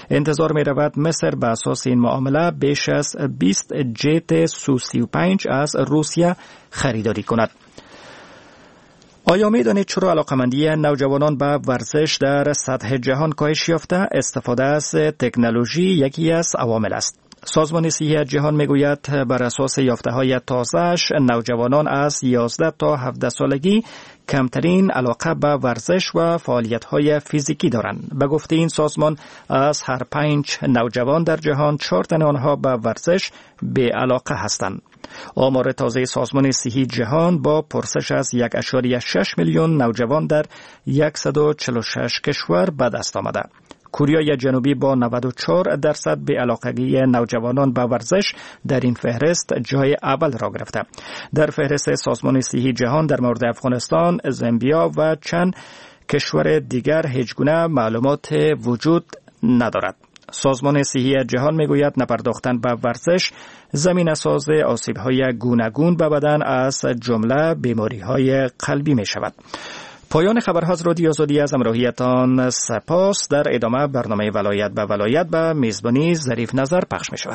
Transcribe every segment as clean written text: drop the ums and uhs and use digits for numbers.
انتظار می رود مصر به اساس این معامله بیش از 20 جت سو-35 از روسیه خریداری کند. آیا می دانید چرا علاقمندی نوجوانان به ورزش در سطح جهان کاهش یافته؟ استفاده از تکنولوژی یکی از عوامل است. سازمان صحی جهان میگوید بر اساس یافته‌های تازه‌اش نوجوانان از 11 تا 17 سالگی کمترین علاقه به ورزش و فعالیت‌های فیزیکی دارند. به گفته این سازمان از هر 5 نوجوان در جهان 4 تن آنها به ورزش بی‌علاقه هستند. آمار تازه سازمان صحی جهان با پرسش از 1.6 میلیون نوجوان در 146 کشور به دست آمده. کره جنوبی با 94% بی‌علاقگی نوجوانان به ورزش در این فهرست جای اول را گرفته. در فهرست سازمان صحی جهان در مورد افغانستان، زامبیا و چند کشور دیگر هیچ گونه معلومات وجود ندارد. سازمان صحی جهان میگوید نپرداختن به ورزش زمینه ساز آسیب‌های گوناگون به بدن از جمله بیماری‌های قلبی می شود. پایان خبرها از رادیو آزادی از همراهیتان سپاس. در ادامه برنامه ولایت به ولایت به میزبانی ظریف نظر پخش می شود.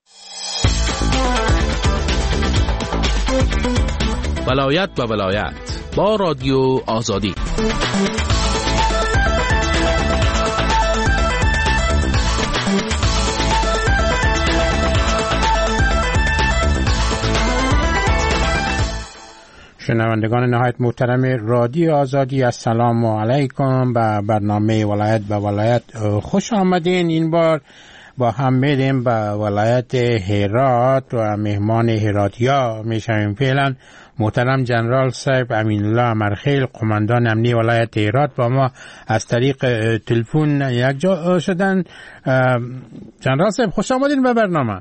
ولایت به ولایت با رادیو آزادی. شنوندگان نهایت محترم رادیو آزادی، السلام علیکم. به برنامه ولایت به ولایت خوش آمدین. این بار با هم میریم به ولایت هرات و مهمان هراتیا میشویم. فعلا محترم جنرال صاحب امین الله امرخیل، قماندان امنی ولایت هرات، با ما از طریق تلفن یک جا شدن. جنرال صاحب خوش آمدین به برنامه.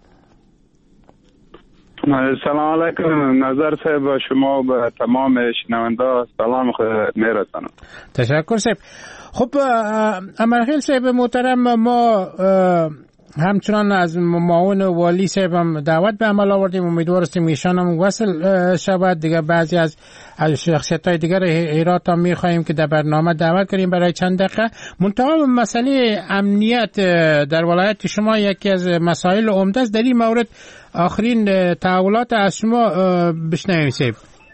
سلام علیکم نظر صاحب و شما و تمام شنونده سلام میرسانم. تشکر صاحب. خب امرخیل صاحب محترم، ما همچنان از معاون والی صاحب هم دعوت به عمل آوردیم، امیدوار هستیم ایشان هم وصل شود. دیگه بعضی از شخصیت‌های دیگر هرات هم می‌خوایم که در برنامه دعوت کنیم برای چند دقیقه. منتها مسئله امنیت در ولایت شما یکی از مسائل عمده است. در این مورد آخرین تحولات از شما بشنویم صاحب.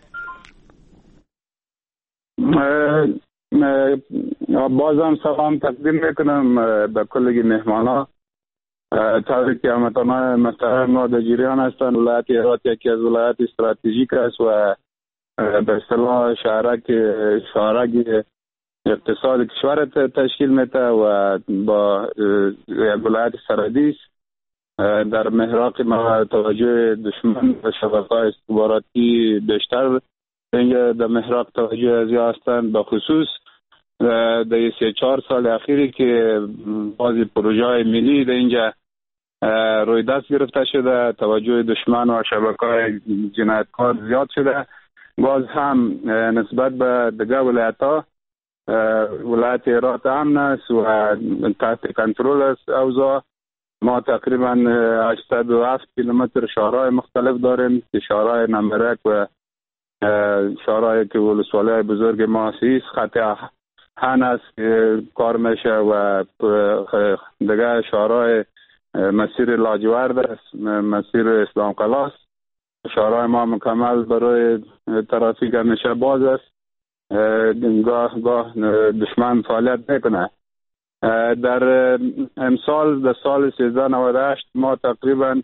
بازم سلام تقدیم میکنم به کل مهمانا. طوری که هموطنان محترم ما در جریان هستند، ولایت هرات یکی از ولایت استراتژیک است و به اصطلاح شارک اقتصاد کشور تشکیل میده و با ولایت سرحدی است. در محراق توجه دشمن و شبکه‌های استخباراتی بیشتر در محراق توجه زیاد هستند، به خصوص در 3-4 سال اخیری که بعضی پروژه‌های ملی در اینجا روی دست گرفته شده، توجه دشمن و شبکه‌های جنایتکار زیاد شده. باز هم نسبت به دیگر ولایت‌ها، ولایت هرات امن است و تحت کنترل است اوضاع. ما تقریبا 807 کیلومتر شهرهای مختلف داریم که شهرهای نمبرک و شهرهای که ولسوالی بزرگ ما هست. خط هن است که کار میشه و دیگه شهرهای مسیر لاجورد است، مسیر اسلام قلاس. شهرهای ما مکمل برای ترافیک همیشه باز است. گاه دشمن فعالیت میکنه. در امسال در سال 1398 ما تقریبا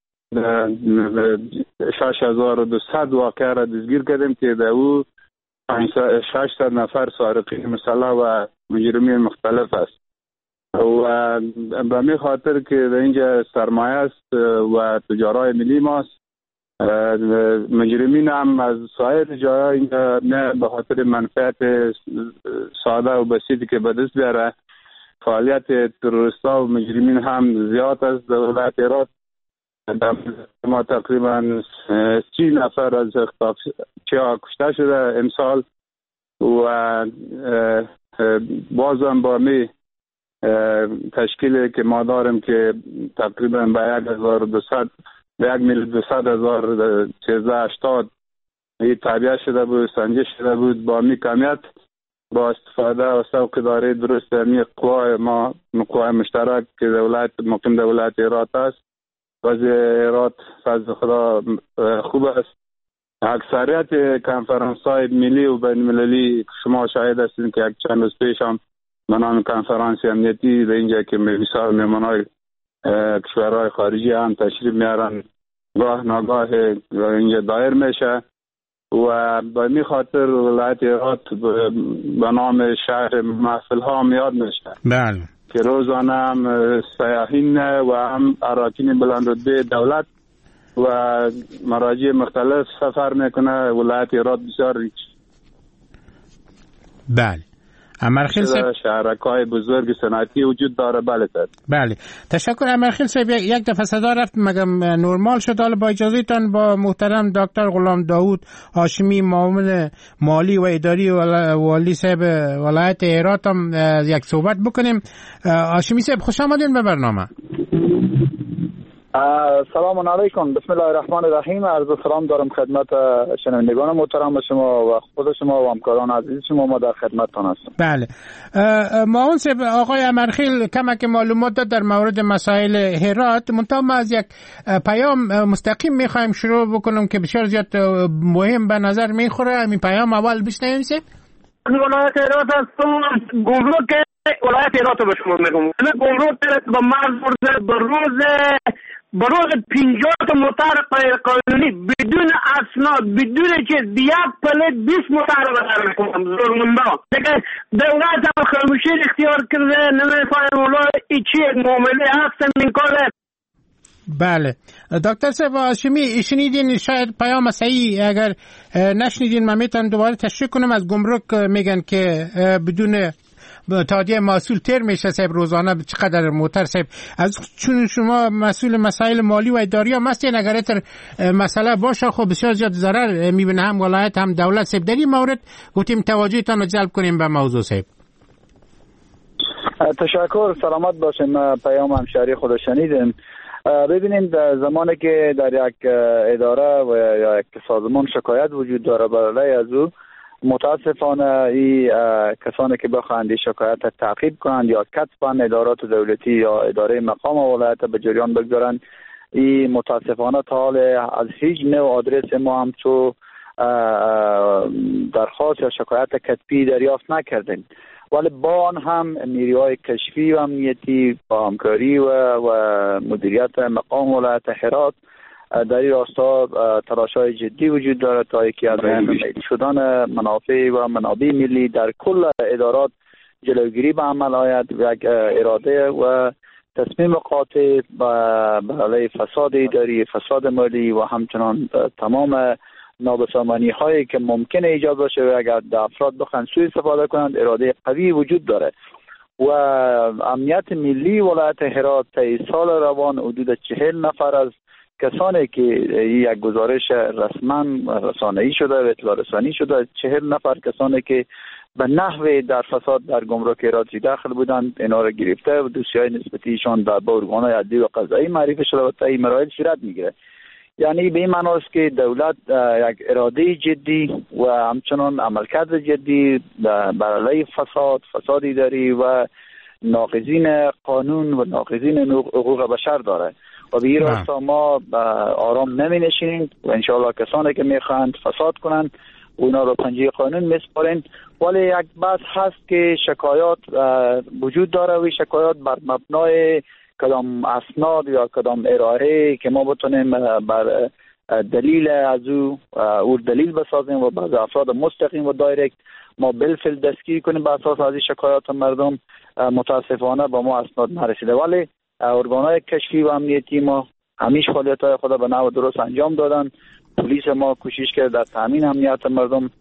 6200 واقعه را دستگیر کردیم که در او 600 نفر سارقین مسلح و مجرمین مختلف است و به می خاطر که در اینجا سرمایه است و تجارای ملی ماست. مجرمین هم از سایر جاهای اینجا نه به خاطر منفعت ساده و بسیطی که به دست بیاره. فعالیت تروریستا و مجرمین هم زیاد است در ولایت هرات. ما تقریبا 30 نفر از اختطافچی‌ها کشته شده امسال و بازم با می تشکیلی که ما داریم که تقریبا به 1200 1380 این تابعه شده بود، سنجش شده بود. با می کمیت با استفاده و سوق اداره درست می قوای ما قوای مشترک که دولت مقیم دولت ایرات است. وضع ایرات فضل خدا خوب است. اکثریت کنفرانس‌های ملی و بین‌المللی شما شاهد هستید که یک چند روز پیش هم منان کنفرانس امنیتی به اینجا که مثال مهمان‌های کشورهای خارجی هم تشریف میارن گاه ناگاه اینجا دایر میشه و به می خاطر ولایت ایرات به نام شهر محفل ها میاد میشه. بله. که روزانه هم سیاحین و هم اراکین بلندرتبه دولت و مراجع مختلف سفر میکنه. ولایت ایرات بسیار ریچ. بله. امرخیل صاحب شهرک‌های بزرگ صنعتی وجود داره. بله تشکر امرخیل صاحب. یک دفعه صدا رفت مگم نورمال شد. حالا با اجازهتان با محترم دکتر غلام داوود هاشمی معاون مالی و اداری والی صاحب ولایت هرات هم یک صحبت بکنیم. هاشمی صاحب خوش آمدین به برنامه. سلام علیکم. بسم الله الرحمن الرحیم. عرض سلام دارم خدمت شنوندگان محترم شما و خود شما و همکاران عزیز شما. ما در خدمتتان هستم. بله. معاون صاحب آقای امرخیل کمک معلومات داد در مورد مسائل هرات. منتها ما از یک پیام مستقیم میخوایم شروع بکنم که بسیار زیاد مهم به نظر میخوره. همین پیام اول بشنویم صاحب. ولایت هرات هستم. گمرک ولایت هرات به شما میگم. گمرک به مرز به روز 50 موتر غیر قانونی بدون اسناد بدون چیز یک پلت 20 موتر رو بدر میکنم زورمنده دیگه دولت هم خاموشی اختیار کرده. نمیفایم اولا ایچی معامله هستن این کاره. بله دکتر صاحب هاشمی شنیدین شاید پیام صحیح. اگر نشنیدین من میتونم دوباره تشریح کنم. از گمرک میگن که بدون تادیه محصول تر میشه صاحب روزانه چقدر موتر صاحب. از چون شما مسئول مسائل مالی و اداری هم هستین اگر تر مسئله باشه خب بسیار زیاد ضرر میبینه هم ولایت هم دولت صاحب. در این مورد گفتیم توجهتان رو جلب کنیم به موضوع صاحب. تشکر. سلامت باشین. پیام همشهری خود شنیدین. ببینید زمانی که در یک اداره و یا یک سازمان شکایت وجود داره برای از او، متاسفانه این کسانی که بخواهند شکایت تعقیب کنند یا کتباً ادارات دولتی یا اداره مقام ولایت به جریان بگذارند، این متاسفانه تا حال از هیچ نوع آدرس ما هم تو درخواست یا شکایت کتبی دریافت نکردیم. ولی با آن هم نیروهای کشفی و امنیتی با همکاری و مدیریت مقام ولایت هرات در این راستا تلاش‌های جدی وجود دارد تا یکی از شدن منافع و منابع ملی در کل ادارات جلوگیری به عمل آید. یک اراده و تصمیم قاطع برای فساد اداری، فساد مالی و همچنان تمام نابسامانی هایی که ممکنه ایجاد باشه و اگر افراد بخوان سوء استفاده کنند، اراده قوی وجود داره. و امنیت ملی ولایت هرات طی سال روان حدود 40 نفر از کسانی که یک گزارش رسما رسانه‌ای شده و اطلاع رسانی شده، 40 نفر کسانی که به نحوی در فساد در گمرک هرات داخل بودند اینا را گرفته و دوسیه‌های نسبتیشان در ارگان‌های عدلی و قضایی معرفی شده و طی مراحل صورت میگیره. یعنی به این معنی است که دولت یک اراده جدی و همچنان عملکرد جدی برای فساد اداری و ناقضین قانون و ناقضین حقوق بشر داره و به این راستا ما آرام نمی نشینیم و انشاءالله کسانی که میخواهند فساد کنند اونا رو پنجه قانون میسپارین. ولی یک بحث هست که شکایات وجود داره و شکایات بر مبنای کدام اسناد یا کدام ارائه که ما بتونیم بر دلیل از او دلیل بسازیم و بعض افراد مستقیم و دایرکت ما بالفعل دستگیر کنیم بر اساس از شکایات مردم. متاسفانه با ما اسناد نرسیده ولی ارگان‌های کشفی و امنیتی ما همیشه فعالیت‌های خود به نحو درست انجام دادن. پلیس ما کوشش کرده در تامین امنیت مردم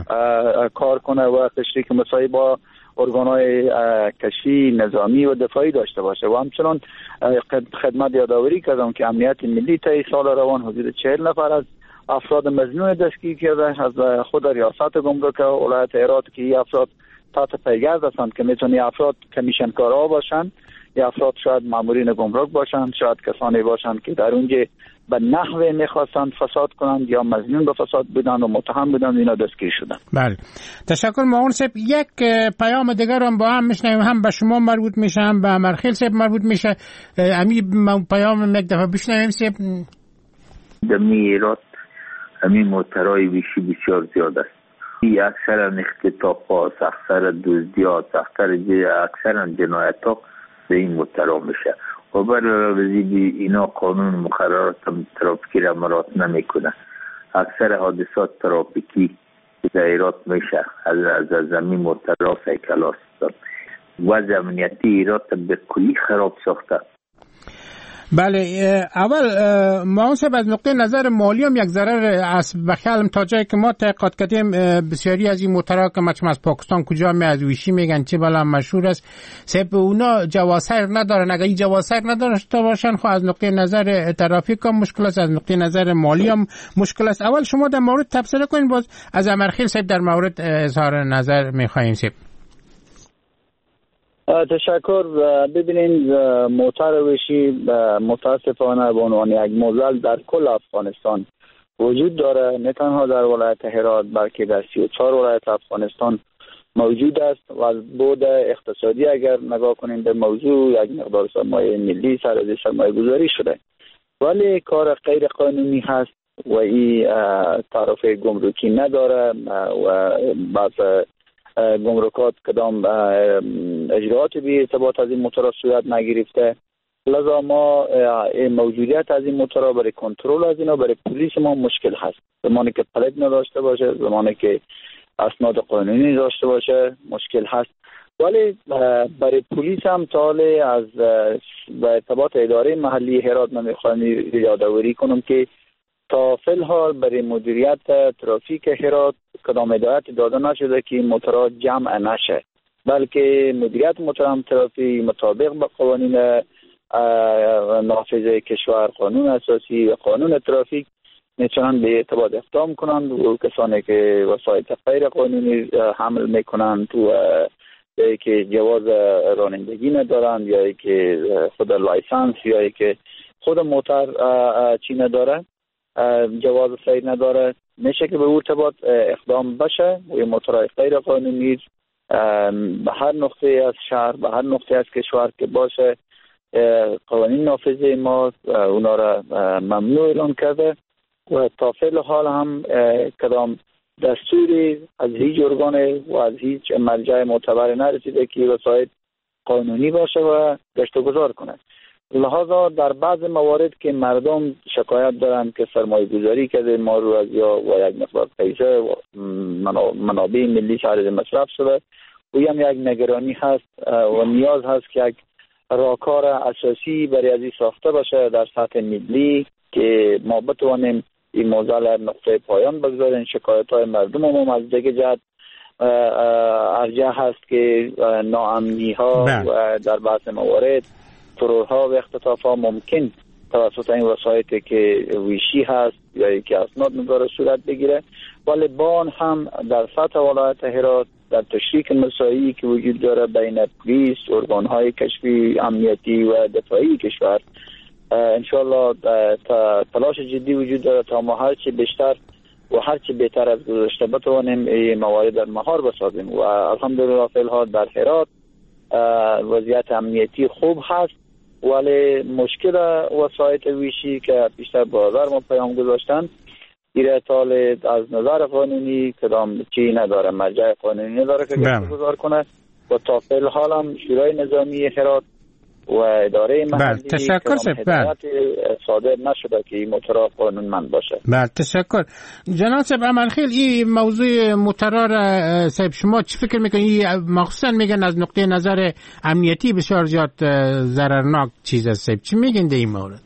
کار کنه و تشریک مساعی با ارگان‌های کشفی نظامی و دفاعی داشته باشه و همچنان خدمت یادآوری کردم که امنیت ملی طی سال روان حدود 40 نفر از افراد مظنون دستگیر کرده از خود ریاست گمرک ولایت هرات که این افراد تحت پیگرد هستند که میتونی افراد کمیشنکارها باشن یا افراد شاید مامورین گمرک باشند، شاید کسانی باشند که در اونجا به نحوه میخواستند فساد کنند یا مظنون به فساد بودند و متهم بودند، اینا دستگیر شدند. بله، تشکر معاون صاحب. یک پیام دیگر هم با هم میشنویم، هم به شما مربوط میشه هم به امرخیل صاحب مربوط میشه. امی پیام یک دفعه بشنویم صاحب. دمی ایراد همین موترهای ویشی بسیار زیاد است. این اکثرا اختطاف ها، اکثرا دزدی ها، اکثرا جنایت ها به این موترها میشه و برای اینا قانون مقررات ترافیکی را مراعات نمیکنه. اکثر حادثات ترافیکی در ایراد میشه از زمین موترها سایکل هست. وضع امنیتی ایراد به کلی خراب ساخته. بله، اول معاون صاحب از نقطه نظر مالی هم یک ضرر است. بخیالم تا جایی که ما تحقیقات کردیم بسیاری از این موترها که مچم از پاکستان کجا می از ویشی میگن چه بالا مشهور است، صاحب اونا جوازسیر ندارن. اگر این جوازسیر نداشته باشن خب از نقطه نظر ترافیک هم مشکل است، از نقطه نظر مالی هم مشکل است. اول شما در مورد تبصره کنین، باز از امرخیل صاحب در مورد اظهار نظر میخوایم صاحب. تشکر. ببینید موتر ویشی متاسفانه به عنوان یک معضل در کل افغانستان وجود داره، نه تنها در ولایت هرات بلکه در 34 ولایت افغانستان موجود است و از بعد اقتصادی اگر نگاه کنیم به موضوع یک مقدار سرمایه ملی سر از سرمایه گذاری شده، ولی کار غیر قانونی هست و این تعرف گمرکی نداره و بعض گمرکات کدام اجراعات بی ارتباط از این موتورها صورت نگرفته. لذا ما موجودیت از این موتورها برای کنترل از اینا برای پلیس ما مشکل هست. زمانی که پلک نداشته باشه، زمانی که اسناد قانونی داشته باشه مشکل هست. ولی برای پلیس هم تاله از به ارتباط اداره محلی هرات من میخوام یادآوری کنم که تا فی الحال برای مدیریت ترافیک هرات کدام هدایت داده نشده که موتورها جمع نشه، بلکه مدیریت موتورها ترافیک مطابق با قوانین نافذ کشور، قانون اساسی و قانون ترافیک میتونن به ارتباط اقدام کنند و کسانی که وسایل غیر قانونی حمل میکنند و که جواز رانندگی ندارند یا که خود لایسنس یا که خود موتر چی نداره، جواز سیر نداره، میشه که به ارتباط اقدام بشه و موتورهای غیر قانونی به هر نقطه از شهر به هر نقطه از کشور که باشه قوانین نافذه ما اونا را ممنوع اعلان کرده و تا فعل حال هم کدام دستوری از هیچ ارگان و از هیچ مرجع معتبر نرسیده که وسایل قانونی باشه و گشت و گذار کنه. لحاظا در بعض موارد که مردم شکایت دارند که سرمایه گذاری کرده ما رو از یا و یک مقدار پیسه و منابع ملی خارج مصرف شده و هم یک نگرانی هست و نیاز هست که یک راهکار اساسی برای از این ساخته باشه در سطح ملی که ما بتوانیم این موضوع نقطه پایان بگذاریم. شکایت های مردم هم از دیگه جهت ارجح هست که ناامنی ها و در بعض موارد ترورها و اختطاف ها ممکن توسط این وسایلی که ویشی هست یا که اسناد نداره صورت بگیره، ولی با آن هم در سطح ولایت هرات در تشریک مساعی که وجود داره بین پلیس، ارگان‌های کشفی امنیتی و دفاعی کشور انشالله تلاش جدی وجود داره تا ما هرچی بیشتر و هرچی بهتر از گذشته بتوانیم این موارد در مهار بسازیم و الحمدلله فی الحال در هرات وضعیت امنیتی خوب هست، ولی مشکل وسایل ویشی که بیشتر بازار ما پیام گذاشتن ایره تال از نظر قانونی کدام چی نداره، مرجع قانونی نداره که گذار کنه و تا فی الحال هم شورای نظامی هرات و اداره محلی هدایت صادر نشده که این موتورها قانونمند باشه. بله تشکر. جناب صاحب امرخیل این موضوع موتورها را صاحب شما چی فکر میکنید؟ مخصوصا میگن از نقطه نظر امنیتی بسیار زیاد ضررناک چیز است صاحب، چی میگن در این مورد؟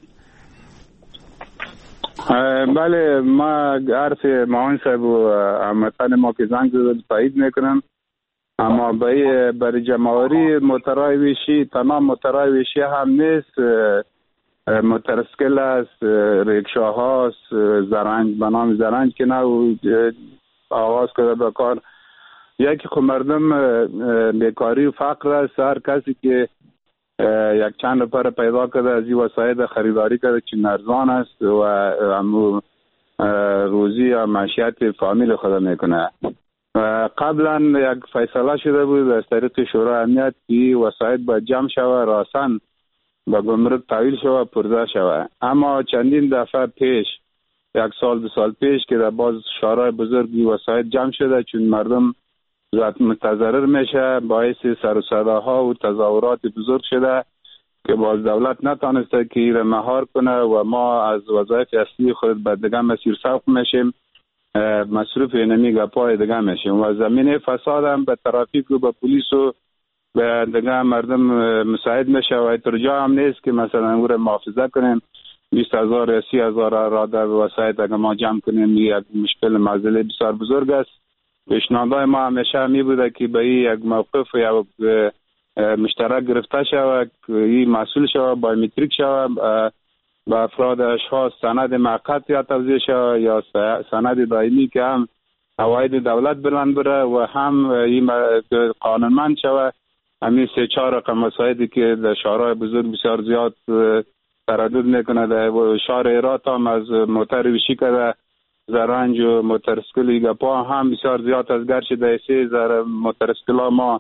بله ما عرض معاون صاحب و هموطن ما که زنگ زد تایید میکنم، اما برای جمعوری موترهای ویشی تمام موترهای ویشی هم نیست، موترسکل است، ریکشا هست، زرنج به نام زرنج که نه آغاز کرده به کار. یکی خب مردم بیکاری و فقر است، هر کسی که یک چند نفر پیدا کرده از این وسایل خریداری کرده که ارزان است و روزی و معیشت فامیل خود میکنه. قبلا یک فیصله شده بود از طریق شورای امنیت که وسایل باید جمع شود، راسن با گمرک تحویل شود، پرده شود. اما چندین دفعه پیش، یک سال دو سال پیش که در باز شورای بزرگی وسایل جمع شده، چون مردم متضرر میشه، باعث سر و صداها و تظاهرات بزرگ شده که باز دولت نتانسته که این مهار کنه و ما از وظایف اصلی خود به دیگه مسیر سوق میشیم، مصروف اینمی گپای دیگه میشیم و زمینه فساد هم به ترافیک و به پلیس و به دیگه مردم مساعد میشه و ترجا هم نیست که مثلا او را محافظه کنیم. 20,000 یا 30,000 را در وسایل اگر ما جمع کنیم یک مشکل معضله بسیار بزرگ است. پیشنهادهای ما همیشه می بوده که به یک موقف یا مشترک گرفته شود که این مسئول شود، بایومتریک شود، با افراد اشخاص سند موقت یا توزیع شود یا سند دائمی که هم عواید دولت بلند بره و هم این قانونمند شود. همین 3-4 رقم وسایلی که در شهرهای بزرگ بسیار زیاد تردد میکنه، در شهر هرات هم از موتر ویشی کرده زرنج و موترسکل گپا هم بسیار زیاد از گرچه در 3 موترسکل ها ما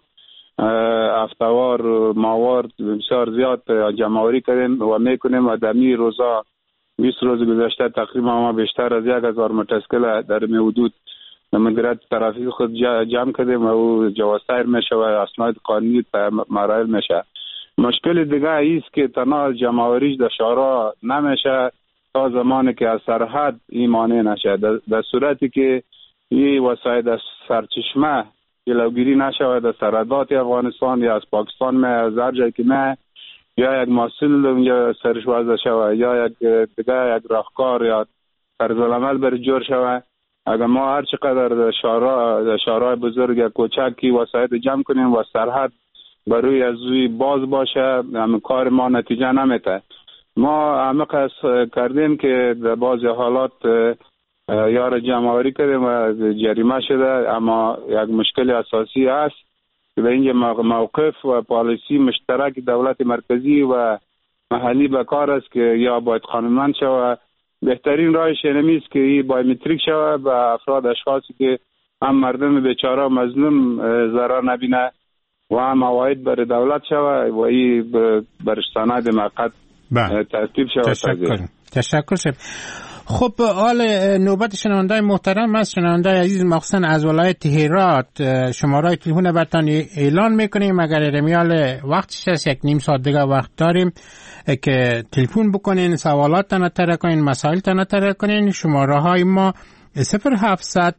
افتوار ماوار بسیار زیاد جمعوری کردیم و میکنیم و در می روزا 20 روز گذشته تقریبا ما بیشتر از 1,000 موترسکل در می حدود مدیریت ترافیک خود جمع کردیم و او جوازسیر میشه و اسناد قانونی مراحل میشه. مشکل دیگه ایست که تنها جمعوریش در شهرها نمیشه تا زمانی که از سرحد این مانع نشه. در صورتی که این وسایل از سرچشمه جلوگیری نشود در سرحدات افغانستان یا از پاکستان می از هر جایی که می یا یک مسئول اونجا سرش وضع شود یا یک دیگه یک راهکار یا طرز العمل بر جور شود. اگر ما هر چقدر در شهرهای بزرگ یا کوچکی وسایل جمع کنیم و سرحد بروی از روی باز باشه، هم کار ما نتیجه نمیده. ما همه قصد کردیم که در بعضی حالات یار جمعوری کردیم و جریمه شده، اما یک مشکل اساسی هست که به اینجا موقف و پالیسی مشترک دولت مرکزی و محلی به کار است که یا باید قانونمند شود. بهترین راهش اینمی است که این بایومتریک شود و افراد اشخاصی که هم مردم بیچاره و مظلوم ضرر نبینه و هم عواید بر دولت شود و این بر سند موقت ترتیب شود. تشکر شد. خب حال نوبت شنوندای محترم است. شنوندای عزیز مخصوصا از ولایت هرات شماره تلفن برتان اعلان میکنیم. اگر رمیال وقتش هست 1.5 ساعت دیگه وقت داریم که تلفن بکنین، سوالات تنطره کنین، مسائل تنطره کنین. شماره های ما 0700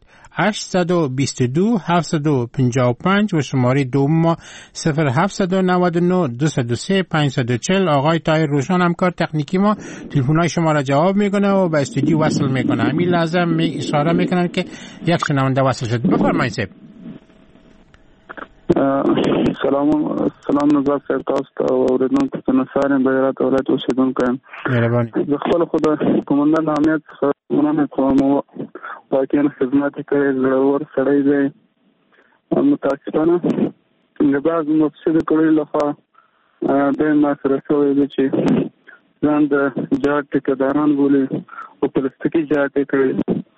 822 755 و شماره دوم ما 0799 203 540. آقای طاهر روشن همکار تکنیکی ما تلفن‌های شما را جواب میکنه و به استودیو وصل میکنه. همین لازم اشاره میکنن که یک شنونده وصل شد. بفرمایید صاحب. سلام نظر سرتاست و اوریدونکو تنساریم به ایرات اولاد اوسیدونکو مهربانی. بخبر خدا کماندان امنیت مننه کوم و واقعا خدمت کوي ضرور سړی دی. متاسفانه د بعض مفسد کړي لخوا د ما سره شوی دی چې ځان د جاټ ټیکداران بولي او پلاستیکي جاټ کوي.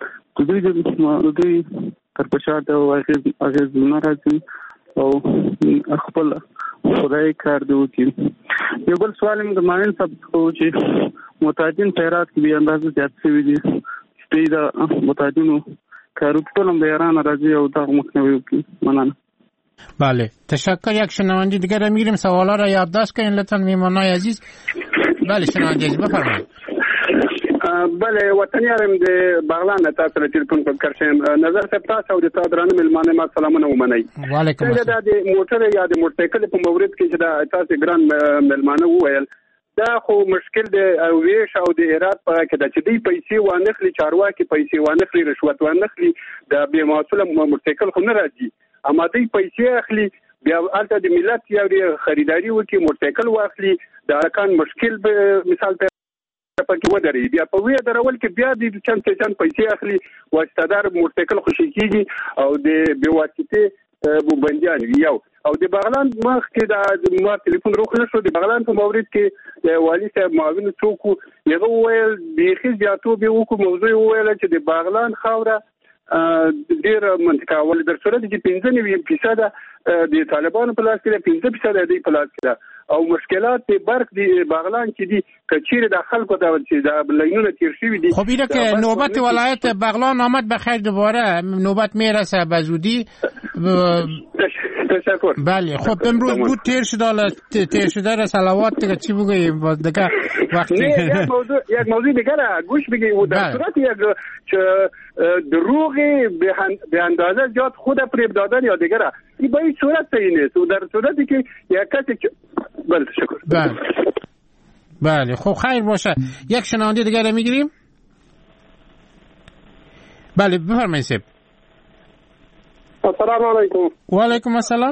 دوی تر پښه ته واغې نه راځي او خپل خدای کار دی وکړي. یو بل سوال موږ د ماین صاحب خو چې متعدین خیرات کې به اندازه زیات شوي دي چې دا متعدینو کارو ټول هم به ایران راځي او دا مخنیوي وکړي. مننه. بله تشکر. یک شنونده دیگر را میگیریم. سوالا را یادداشت کنین لطفا میهمانای عزیز. بله شنونده عزیز بفرمایید. بله وطنیارم د بغلان تاسو سره تلیفون وکړم. نظر صاحب تاسو او د تاسو درانه ملمانه ما سلامونه ومنئ. وعلیکم السلام. دا د موټر یا د موټرسایکل په مورد کې چې دا تاسو ګران ملمانه وویل دا خو مشکل د ویش او د هرات په کې د چې دی پیسې وانخلي چارواکي پیسې وانخلي رشوت وانخلي د بې مسؤل موټرسایکل خو نه راځي اما دی پیسې اخلي بیا الته د ملت یا د خریداري وکي موټرسایکل واخلي د ارکان مشکل مثال ته پکې ودرې بیا په وی درول کې بیا د چند پیسې اخلي واسطادار موټرسایکل خوشی کیږي او د بې واسطه بنديان یو او د بغلان مخ کې د ما ټلیفون روخ نشو د بغلان په مورید کې د والی صاحب معاون څوک یو ویل بيخي زیاتو به وکړو موضوع ویل چې د بغلان خاوره ډیر منطقه ول در صورت چې 15% د طالبانو په لاس کې 15% د په لاس کې او مشکلات د برق د بغلان چې دي کچیر د خلکو د لاینونو تیر شوی دي. خب اینا که نوبت ولایت بغلان آمد بخیر دوباره نوبت میرسه به زودی. تشکر. بله خب امروز بود تیر شده را صلوات دیگه چی بگوییم باز دیگه وقتی یک موضوع دیگه را گوش بگیم و در صورت یک دروغی به اندازه زیاد خود فریب دادن یا دیگه را این به این صورت صحیح نیست و در صورتی که یک کسی بله تشکر. بله خب خیر باشه. یک شنونده دیگه را میگیریم. بله بفرمایید سیب. السلام علیکم. و علیکم السلام.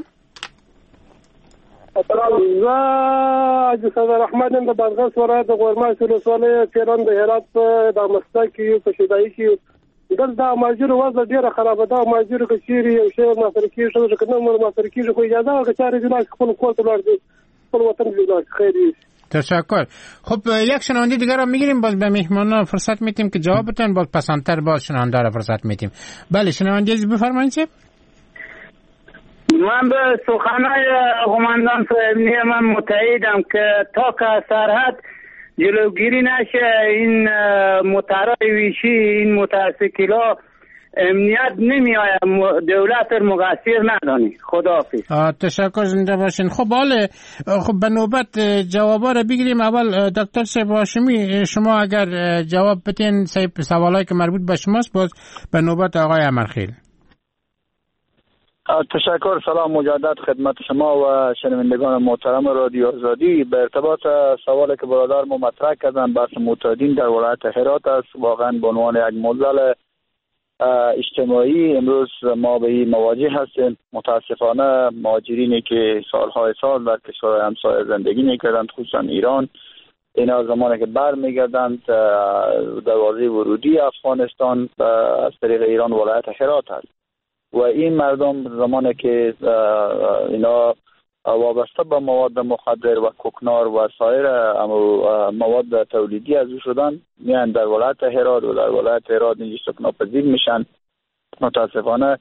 زه صدر احمد د بادغیس ولایت د غورماش ولسوالۍ تهران د هرات د مسلک په شیدای کې دلته ماجر وضع ډیره خرابه ده. ماجر کچيري یو شی ماسر کیږي چې کنه مر ماسر کیږي خو اجازه او چارې دی خپل کول تلار دي خپل وطن دی خیلی تشکر. خب یک شنونده دیگر رو میگیریم باز به مهمانا فرصت میتیم که جواب بدن باز پسندتر باز شنونده رو فرصت میتیم. بله شنونده بفرمایید چه؟ من به سخنهای قماندان صاحبنی من متعهدم که تا که سرحد جلوگیری نشه این مترای ویشی این متاسکیلا امنیت نمی آید دولت مقصر ندانی. خداحافظ. تشکر زنده باشین. خب حالا خب به نوبت جوابا رو بگیریم. اول دکتر صاحب هاشمی شما اگر جواب بدین سوالایی که مربوط به شماست باز به نوبت آقای امرخیل. تشکر. سلام مجدد خدمت شما و شنوندگان محترم رادیو آزادی. به ارتباط سوالی که برادر ما مطرح کردن بحث معتادین در ولایت هرات است. واقعا به عنوان یک معضل اجتماعی امروز ما به این مواجه هستیم. متاسفانه مهاجرینی که سالهای سال در کشورهای همسایه زندگی میکردند خصوصا ایران اینا زمانی که برمیگردند دروازه ورودی افغانستان از طریق ایران ولایت هرات است و این مردم زمانی که اینا وابسته به مواد مخدر و کوکنار و سایر مواد تولیدی از او شدن میان در ولایت هرات و در ولایت هرات اینجا سکناپذیر میشن. متاسفانه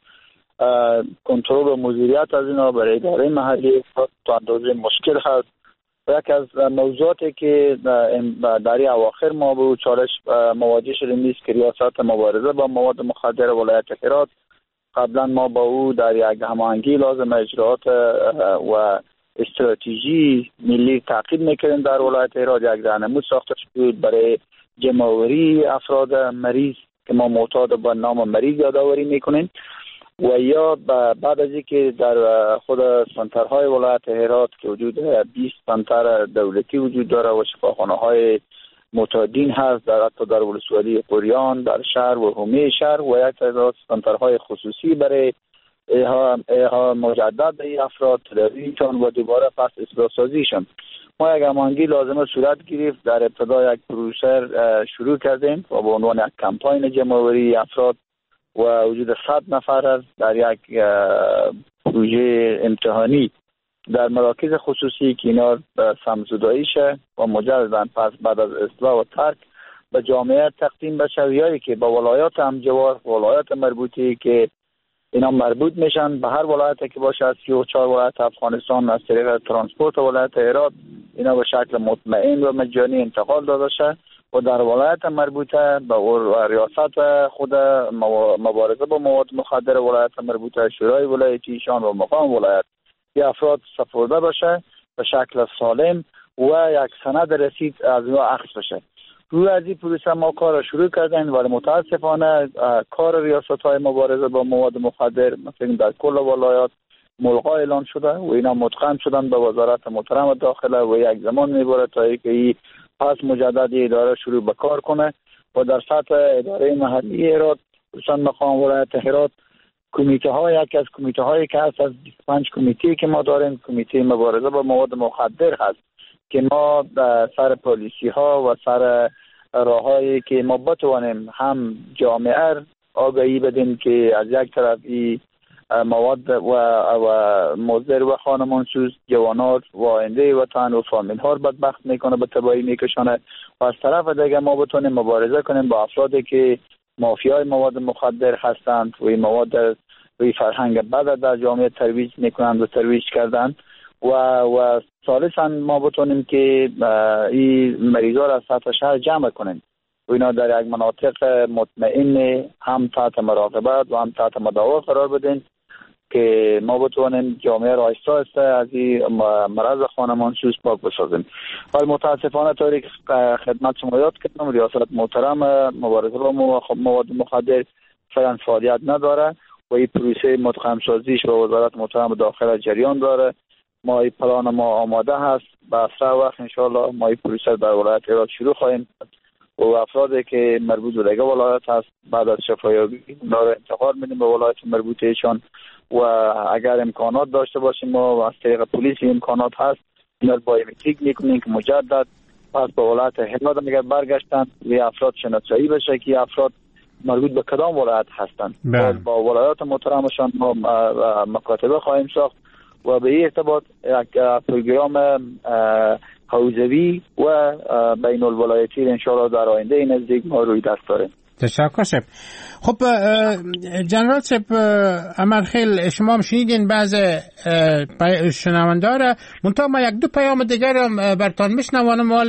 کنترل و مدیریت از اینا برای اداره محلی تا اندازه مشکل هست. یک از موضوعاتی که در اواخر ما به چالش مواجه شدیم نیست که ریاست مبارزه با مواد مخدر ولایت هرات. قبلا ما با او در یک هماهنگی لازم اجرات و استراتژی ملی تعقیب میکردیم در ولایت هرات. یک راهنمود ساخته شد برای جمع‌آوری افراد مریض که ما معتاد با نام مریض یادآوری میکنیم و یا بعد از اینکه در خود سنترهای ولایت هرات که وجود 20 سنتر دولتی وجود داره و شفاخانه‌های معتادین هست در حتی در ولسوالی قریان در شهر و حومه شهر و یک تعداد سنترهای خصوصی برای ایها مجدد این افراد تداویشان و دوباره پس اصلاح سازیشان. ما یک هماهنگی لازمه صورت گرفت. در ابتدا یک پروسه شروع کردیم و به عنوان یک کمپاین جمع‌آوری افراد و وجود 100 نفر در یک پروژه امتحانی در مراکز خصوصی که اینا سمزدایی شه و مجددا پس بعد از اصلاح و ترک به جامعه تقدیم بشه یایی که با ولایات همجوار ولایات مربوطی که اینا مربوط میشن به هر ولایتی که باشه از 34 ولایت افغانستان از طریق ترانسپورت ولایت هرات اینا به شکل مطمئن و مجانی انتقال داده شه و در ولایت مربوطه به ریاست خود مبارزه با مواد مخدر ولایت مربوطه شورای ولایتیشان و مقام ولایت یا افراد سپرده باشه به شکل سالم و یک سند رسید از او اخذ بشه. روی از این پروسه ما کار شروع کردیم ولی متاسفانه کار ریاست‌های مبارزه با مواد مخدر مثلا در کل ولایات ملغا اعلان شده و اینا متقن شدن به وزارت محترم داخله و یک زمان میبره تا اینکه این پس مجدد اداره شروع به کار کنه و در سطح اداره محلی هرات خصوصا مقام ولایت هرات کمیته ها یک از کمیته هایی که هست از 25 کمیته که ما داریم کمیته مبارزه با مواد مخدر هست که ما سر پالیسی ها و سر راههایی که ما بتوانیم هم جامعه آگاهی بدیم که از یک طرف مواد و مضر و خانمانسوز جوانات و آینده وطن و فامیل ها رو بدبخت میکنه، به تباهی میکشانه. و از طرف دیگه ما بتونیم مبارزه کنیم با افرادی که مافیای مواد مخدر هستند و این مواد در فرهنگ بد در جامعه ترویج میکنند و ترویج کردند. و ثالثا ما بتونیم که این مریضا را از سطح شهر جمع کنیم و اینا در یک مناطق مطمئن هم تحت مراقبت و هم تحت مداوا قرار بدین که ما بتونیم جامعه را آهسته از این مرض خانمانسوز پاک بسازیم. ولی متاسفانه طوری که خدمت شما یاد کردم ریاست محترم مبارزه با مواد مخدر فعلا فعالیت نداره و این پروسه متخمسازیش به وزارت محترم داخل جریان داره. ما این پلان ما آماده هست، به اسرع وقت انشاءالله ما این پروسه در ولایت هرات شروع خواهیم و افرادی که مربوط به دیگه ولایت هست بعد از شفایابی اونا رو انتقال میدیم به ولایت مربوطه ایشان و اگر امکانات داشته باشیم ما از طریق پلیس امکانات هست اینا با ایمیتیک میکنیم که مجدد پس به ولایت هرات اگر برگشتن و افراد شناسایی بشه که افراد مربوط به کدام ولایت هستند. با ولایات محترمشان ما مکاتبه خواهیم ساخت و به این ارتباط یک پروگرام حوزوی و بین الولایتی انشاءالله در آینده نزدیک ما روی دست داریم. تشکر شب. خب جنرال صاحب امرخیل، شما هم شنیدین بعض شنونده را، منتها ما یک دو پیام دیگر برتان میشنوانم. مال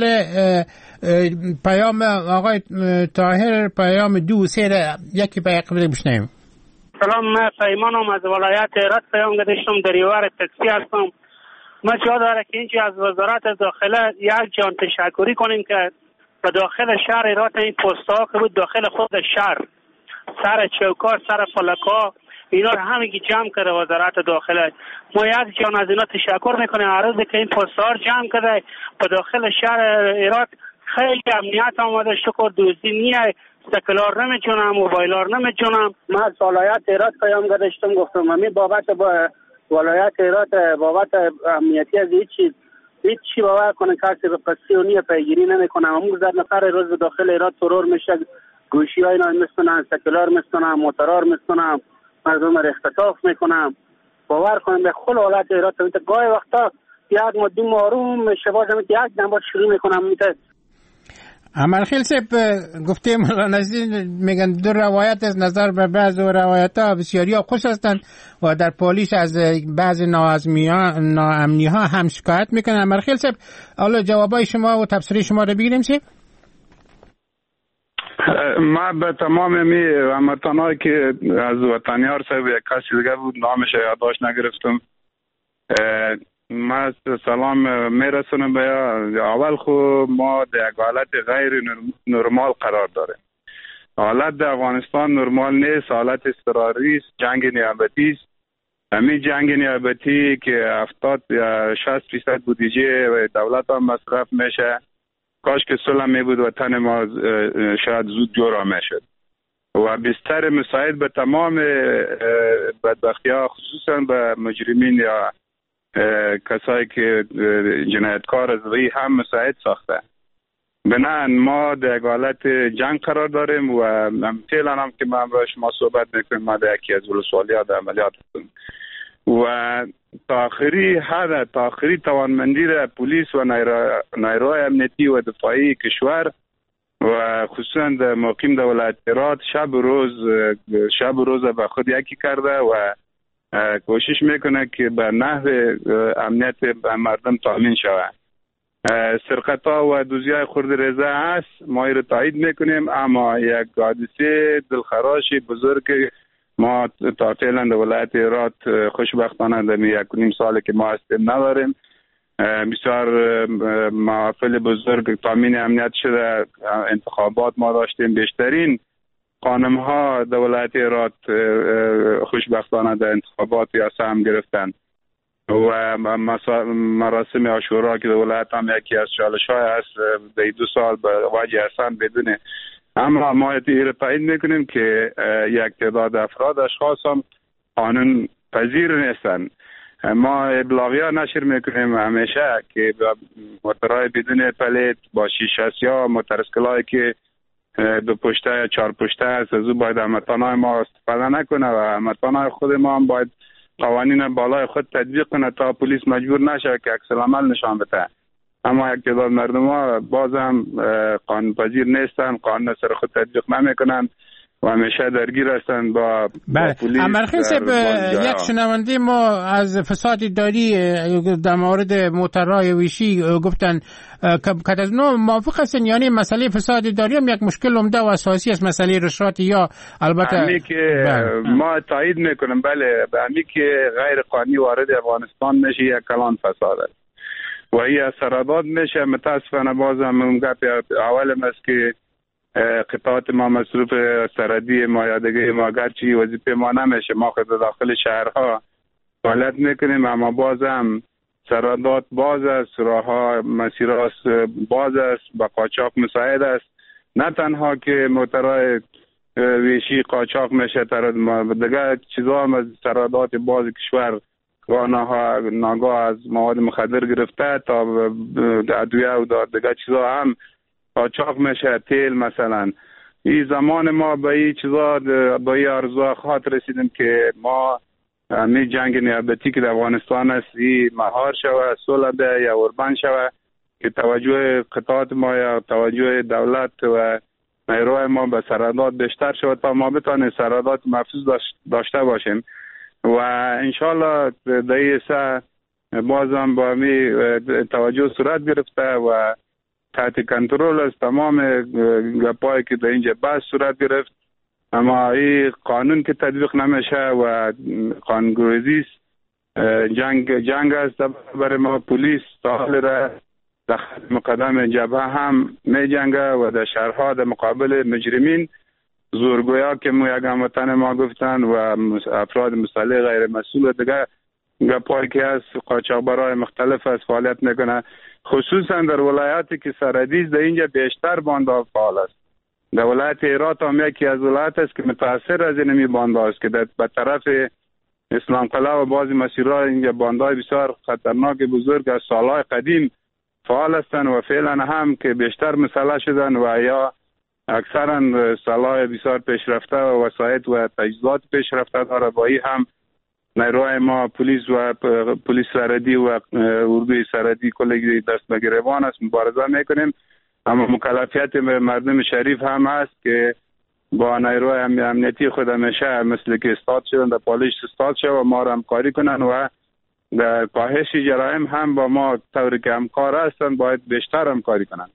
پیام آقای طاهر پیام 2 و 3 یکی به یک بشنویم. سلام، من پیمانم از ولایت هرات پیام گذاشتم، دریور تاکسی هستم. ما جا داره که اینجا از وزارت داخله یک جان تشکری کنیم که به داخل شهر هرات این پست‌ها که بود داخل خود شهر سر چوکار سر فلکا اینا رو همگی جمع کرده وزارت داخله. ما یک جان از اینا تشکر میکنیم. هر روزی که این پست‌ها رو جمع کرده به داخل شهر هرات خیلی امنیت آمده، شکر دزدی نیه، سکلار نمیتونم، موبایلار نمیتونم. من از ولایت هرات پیام گذاشتم گفتم همین بابت با ولایت هرات بابت امنیتی از هیچ چی باور کنه کسی به قصی و نیه پیگیری نمیکنه. امروز در نفر روز به داخل هرات ترور میشه، گوشی های اینا میستونن، سکلار میستونن، موترار میستونن، مردم را اختطاف میکنن. باور کنم به خل ولایت هرات گاهی وقتا یک مدی معروم شباز هم یک نمبر شروع میکنم میته. امرخیل صاحب گفتیم میگن دو روایت از نظر به بعض روایت ها بسیاری ها خوش هستند و در پالیش از بعض ناامنی ها هم شکایت میکنن. امرخیل صاحب حالا جوابای شما و تفسیر شما رو بگیریم. ما به تمام می هموطنایی که از وطنیار صاحب یک کسی دیگه بود نامش یادداشت نگرفتم، ما سلام میرسونم به اول خو ما در یک حالت غیر نرمال قرار داریم. حالت در افغانستان نرمال نیست، حالت اضطراری است، جنگ نیابتی است. همین جنگ نیابتی که 70-60% بودجه دولت هم مصرف میشه، کاش که صلح می بود وطن ما شاید زود جورا میشد و بستر مساعد به تمام بدبختی ها خصوصا به مجرمین یا کسایی که جنایتکار از وی هم مساعد ساخته. بنابراین ما در حالت جنگ قرار داریم و فعلا هم که ما با شما صحبت میکنیم ما در یکی از ولسوالیات عملیات هستیم و تا آخری توانمندی را پلیس و نیروهای امنیتی و دفاعی کشور و خصوصا در مقیم در ولایت هرات شب و روز به خود یکی کرده و کوشش میکنه که به نحو امنیت مردم تامین شود. سرقت ها و دوزی های خرد ریزه هست، ما این رو تایید میکنیم، اما یک حادثه دلخراش بزرگ ما تا فعلا در ولایت هرات خوشبختانه در 1.5 ساله که ما هستیم نداریم. بسیار محافل بزرگ تامین امنیت شده، انتخابات ما داشتیم، بیشترین خانم ها در ولایت هرات خوشبختانه در انتخابات ریاست هم گرفتن و مراسم عاشورا که در ولایت هم یکی از چالش های هست در 2 سال به وجه اصلا بدونه. اما ما رو تایید میکنیم که یک تعداد افراد اشخاص هم قانون پذیر نیستن. ما ابلاغی ها نشر میکنیم همیشه که موترهای بدون پلیت با شیشه سیاه، موترسکلایی که دو پشته یا چهار پشته است، از او باید هموطنان ما استفاده نکنه و هموطنان خود ما هم باید قوانین بالای خود تطبیق کنه تا پلیس مجبور نشه که عکس العمل نشان بده. اما یک تعداد مردم ها باز هم قانون پذیر نیستن، قانون سر خود تطبیق نمیکنن و همیشه درگیر هستند با پلیس. امرخیل صاحب، یک شنونده ما از فساد اداری در مورد موترهای ویشی گفتن که از نوع موافق هستن، یعنی مسئله فساد اداری هم یک مشکل عمده و اساسی است، مسئله رشوت یا البته همی که ما تایید میکنم، بله، به همی که غیر قانونی وارد افغانستان میشه یک کلان فساد است و این سرادات میشه. متاسفانه باز هم گپ اولم است که قطعات ما مصروف سرحدی ما یا دیگه ما گرچه وظیفه ما نمیشه، ما خود داخل شهرها فعالیت میکنیم، اما باز هم سرحدات باز است، راهها مسیرها باز است، با قاچاق مساعد است. نه تنها که موترهای ویشی قاچاق میشه، دیگه چیزا هم از سرحدات باز کشور گانه ناگاه از مواد مخدر گرفته تا ادویه و دیگه چیزا هم قاچاق میشه، تیل مثلا. این زمان ما به این چیزا با این آرزوها خاطر رسیدیم که ما می جنگ نیابتی که در افغانستان است این مهار شوه، صلح ده یا اوربند شوه که توجه قطعات ما یا توجه دولت و نیروهای ما به سرحدات بیشتر شوه تا ما بتانیم سرحدات محفوظ داشته باشیم و انشالله در این سه بازم با می توجه صورت گرفته و تحت کنترل است. تمام گپایی که در اینجا بحث صورت گرفت، اما این قانون که تطبیق نمیشه و قانون‌گریزی جنگ است برای ما. پلیس تا حال را در مقدم جبهه هم می جنگه و در شهرها در مقابل مجرمین زورگویا که یک هموطن ما گفتن و افراد مسلح غیر مسئول دیگه گپایی که از قاچاقبرای مختلف از فعالیت میکنه، خصوصا در ولایاتی که سرحدی است. در اینجا بیشتر باندها فعال است. در ولایت هرات هم یکی از ولایات است که متاثر از این باندها است که به طرف اسلام قلعه و بعضی مسیرها اینجا باندهای بسیار خطرناک بزرگ از سالهای قدیم فعال هستند و فعلا هم که بیشتر مسلح شدن و یا اکثرا سالهای بسیار پیشرفته و وسایط و تجهیزات پیشرفته داره. با این هم نیروهای ما پلیس و پلیس سرحدی و اردوی سرحدی کلگی دست به گریبان است، مبارزه میکنیم. اما مکلفیت مردم شریف هم هست که با نیروهای امنیتی خود همیشه مثل که استاد شدن در پالیش استاد شد و ما را همکاری کنن و در کاهش جرایم هم با ما طوری که همکار هستن باید بیشتر همکاری کنن.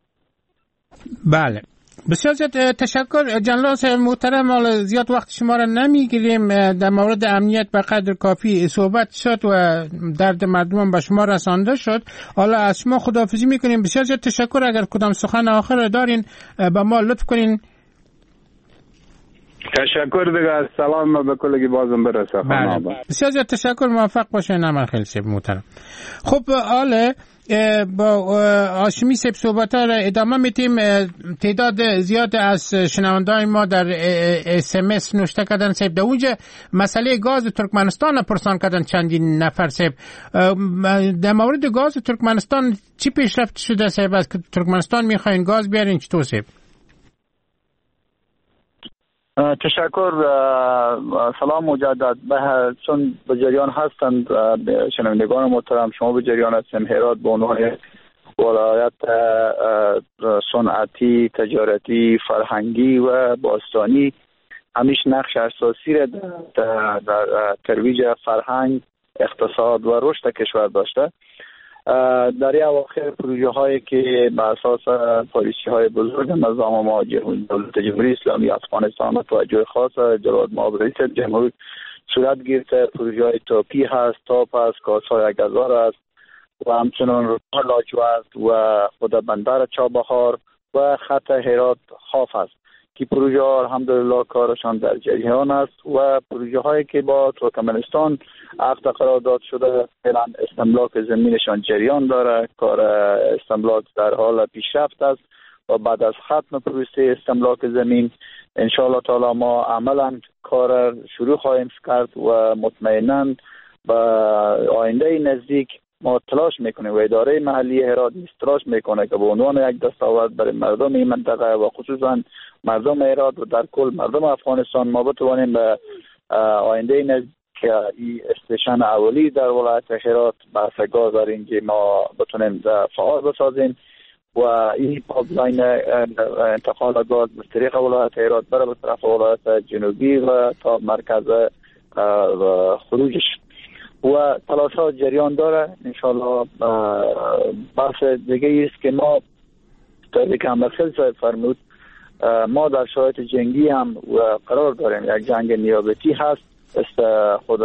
بله، بسیار زیاد تشکر جنرال صاحب محترم. حالا زیاد وقت شما را نمیگیریم، در مورد امنیت به قدر کافی صحبت شد و درد مردم به شما رسانده شد. حالا از شما خداحافظی میکنیم. بسیار زیاد تشکر. اگر کدام سخن آخر دارین به ما لطف کنین. تشکر دیگه، از سلام به کلگی بازم برسه. بسیار زیاد تشکر. موفق باشین امرخیل صاحب محترم. خب حالا با هاشمی صاحب صحبت‌ها را ادامه میتیم. تعداد زیاد از شنونده‌های ما در SMS نوشته کردن صاحب در اونجا مسئله گاز ترکمنستان پرسان کردن چندین نفر صاحب. در مورد گاز ترکمنستان چی پیشرفت شده صاحب؟ از ترکمنستان میخواین گاز بیارین چطور صاحب؟ تشکر. سلام مجدد. چون به جریان هستند شنوندگان محترم، شما به جریان هستند. هرات به عنوان ولایت صنعتی، تجارتی، فرهنگی و باستانی همیش نقش اساسی را در ترویج فرهنگ، اقتصاد و رشد کشور داشته. در این اواخر پروژه هایی که به اساس پالیسی های بزرگ نظام ما دولت جمهوری اسلامی افغانستان و توجه خاص جلال مآب رئیس جمهور صورت گرفته، پروژه های توپی هست، تاپ هست، کاسای گذار است و همچنان راه لاجورد و خود بندر چابهار و خط هرات خاف است که پروژه ها الحمدلله کارشان در جریان است و پروژه هایی که با ترکمنستان عقد قرارداد شده فعلا استملاک زمینشان جریان داره. کار استملاک در حال پیشرفت است و بعد از ختم پروسه استملاک زمین ان شاء الله تعالی ما عملا کار شروع خواهیم کرد و مطمئنا با آینده نزدیک ما تلاش میکنیم و اداره محلی هرات تلاش میکنه که به عنوان یک دستاورد برای مردم این منطقه و خصوصا مردم هرات و در کل مردم افغانستان ما بتوانیم به آینده نزدیک که این استیشن اولی در ولایت هرات بحث گاز در اینجا ما بتونیم فعال بسازیم و این پایپلاین انتقال گاز به طریق ولایت هرات بره به طرف ولایت جنوبی و تا مرکز خروجش و تلاش ها جریان داره. انشالله بحث دیگه است که ما طوری که امرخیل صاحب فرمود ما در شرایط جنگی هم قرار داریم. یک جنگ نیابتی هست. خود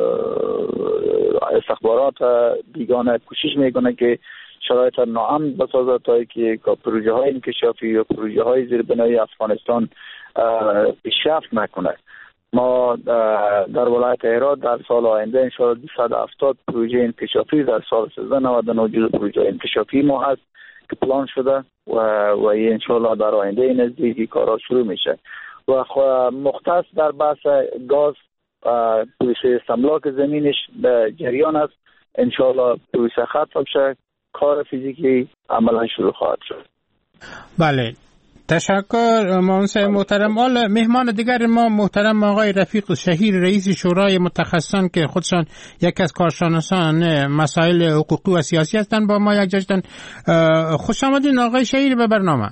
استخبارات بیگانه کوشش میکنه که شرایط ناامن بسازه تا که پروژه های انکشافی و پروژه های زیربنایی افغانستان پیشرفت نکنه. ما در ولایت هرات در سال آینده انشاءالله 270 پروژه انکشافی در سال 1399 جزو پروژه انکشافی ما هست که پلان شده و این انشاءالله در آینده نزدیکی کارا شروع میشه و مختص در بحث گاز پروسه استملاک زمینش به جریان است. انشاءالله پروسه ختم شه، کار فیزیکی عملا شروع خواهد شد. بله، تشکر مهندس محترم. مهمان دیگر ما محترم آقای رفیق شهیر رئیس شورای متخصصان که خودشان یک از کارشناسان مسائل حقوقی و سیاسی هستند با ما یک جشن. خوش آمدین آقای شهیر به برنامه.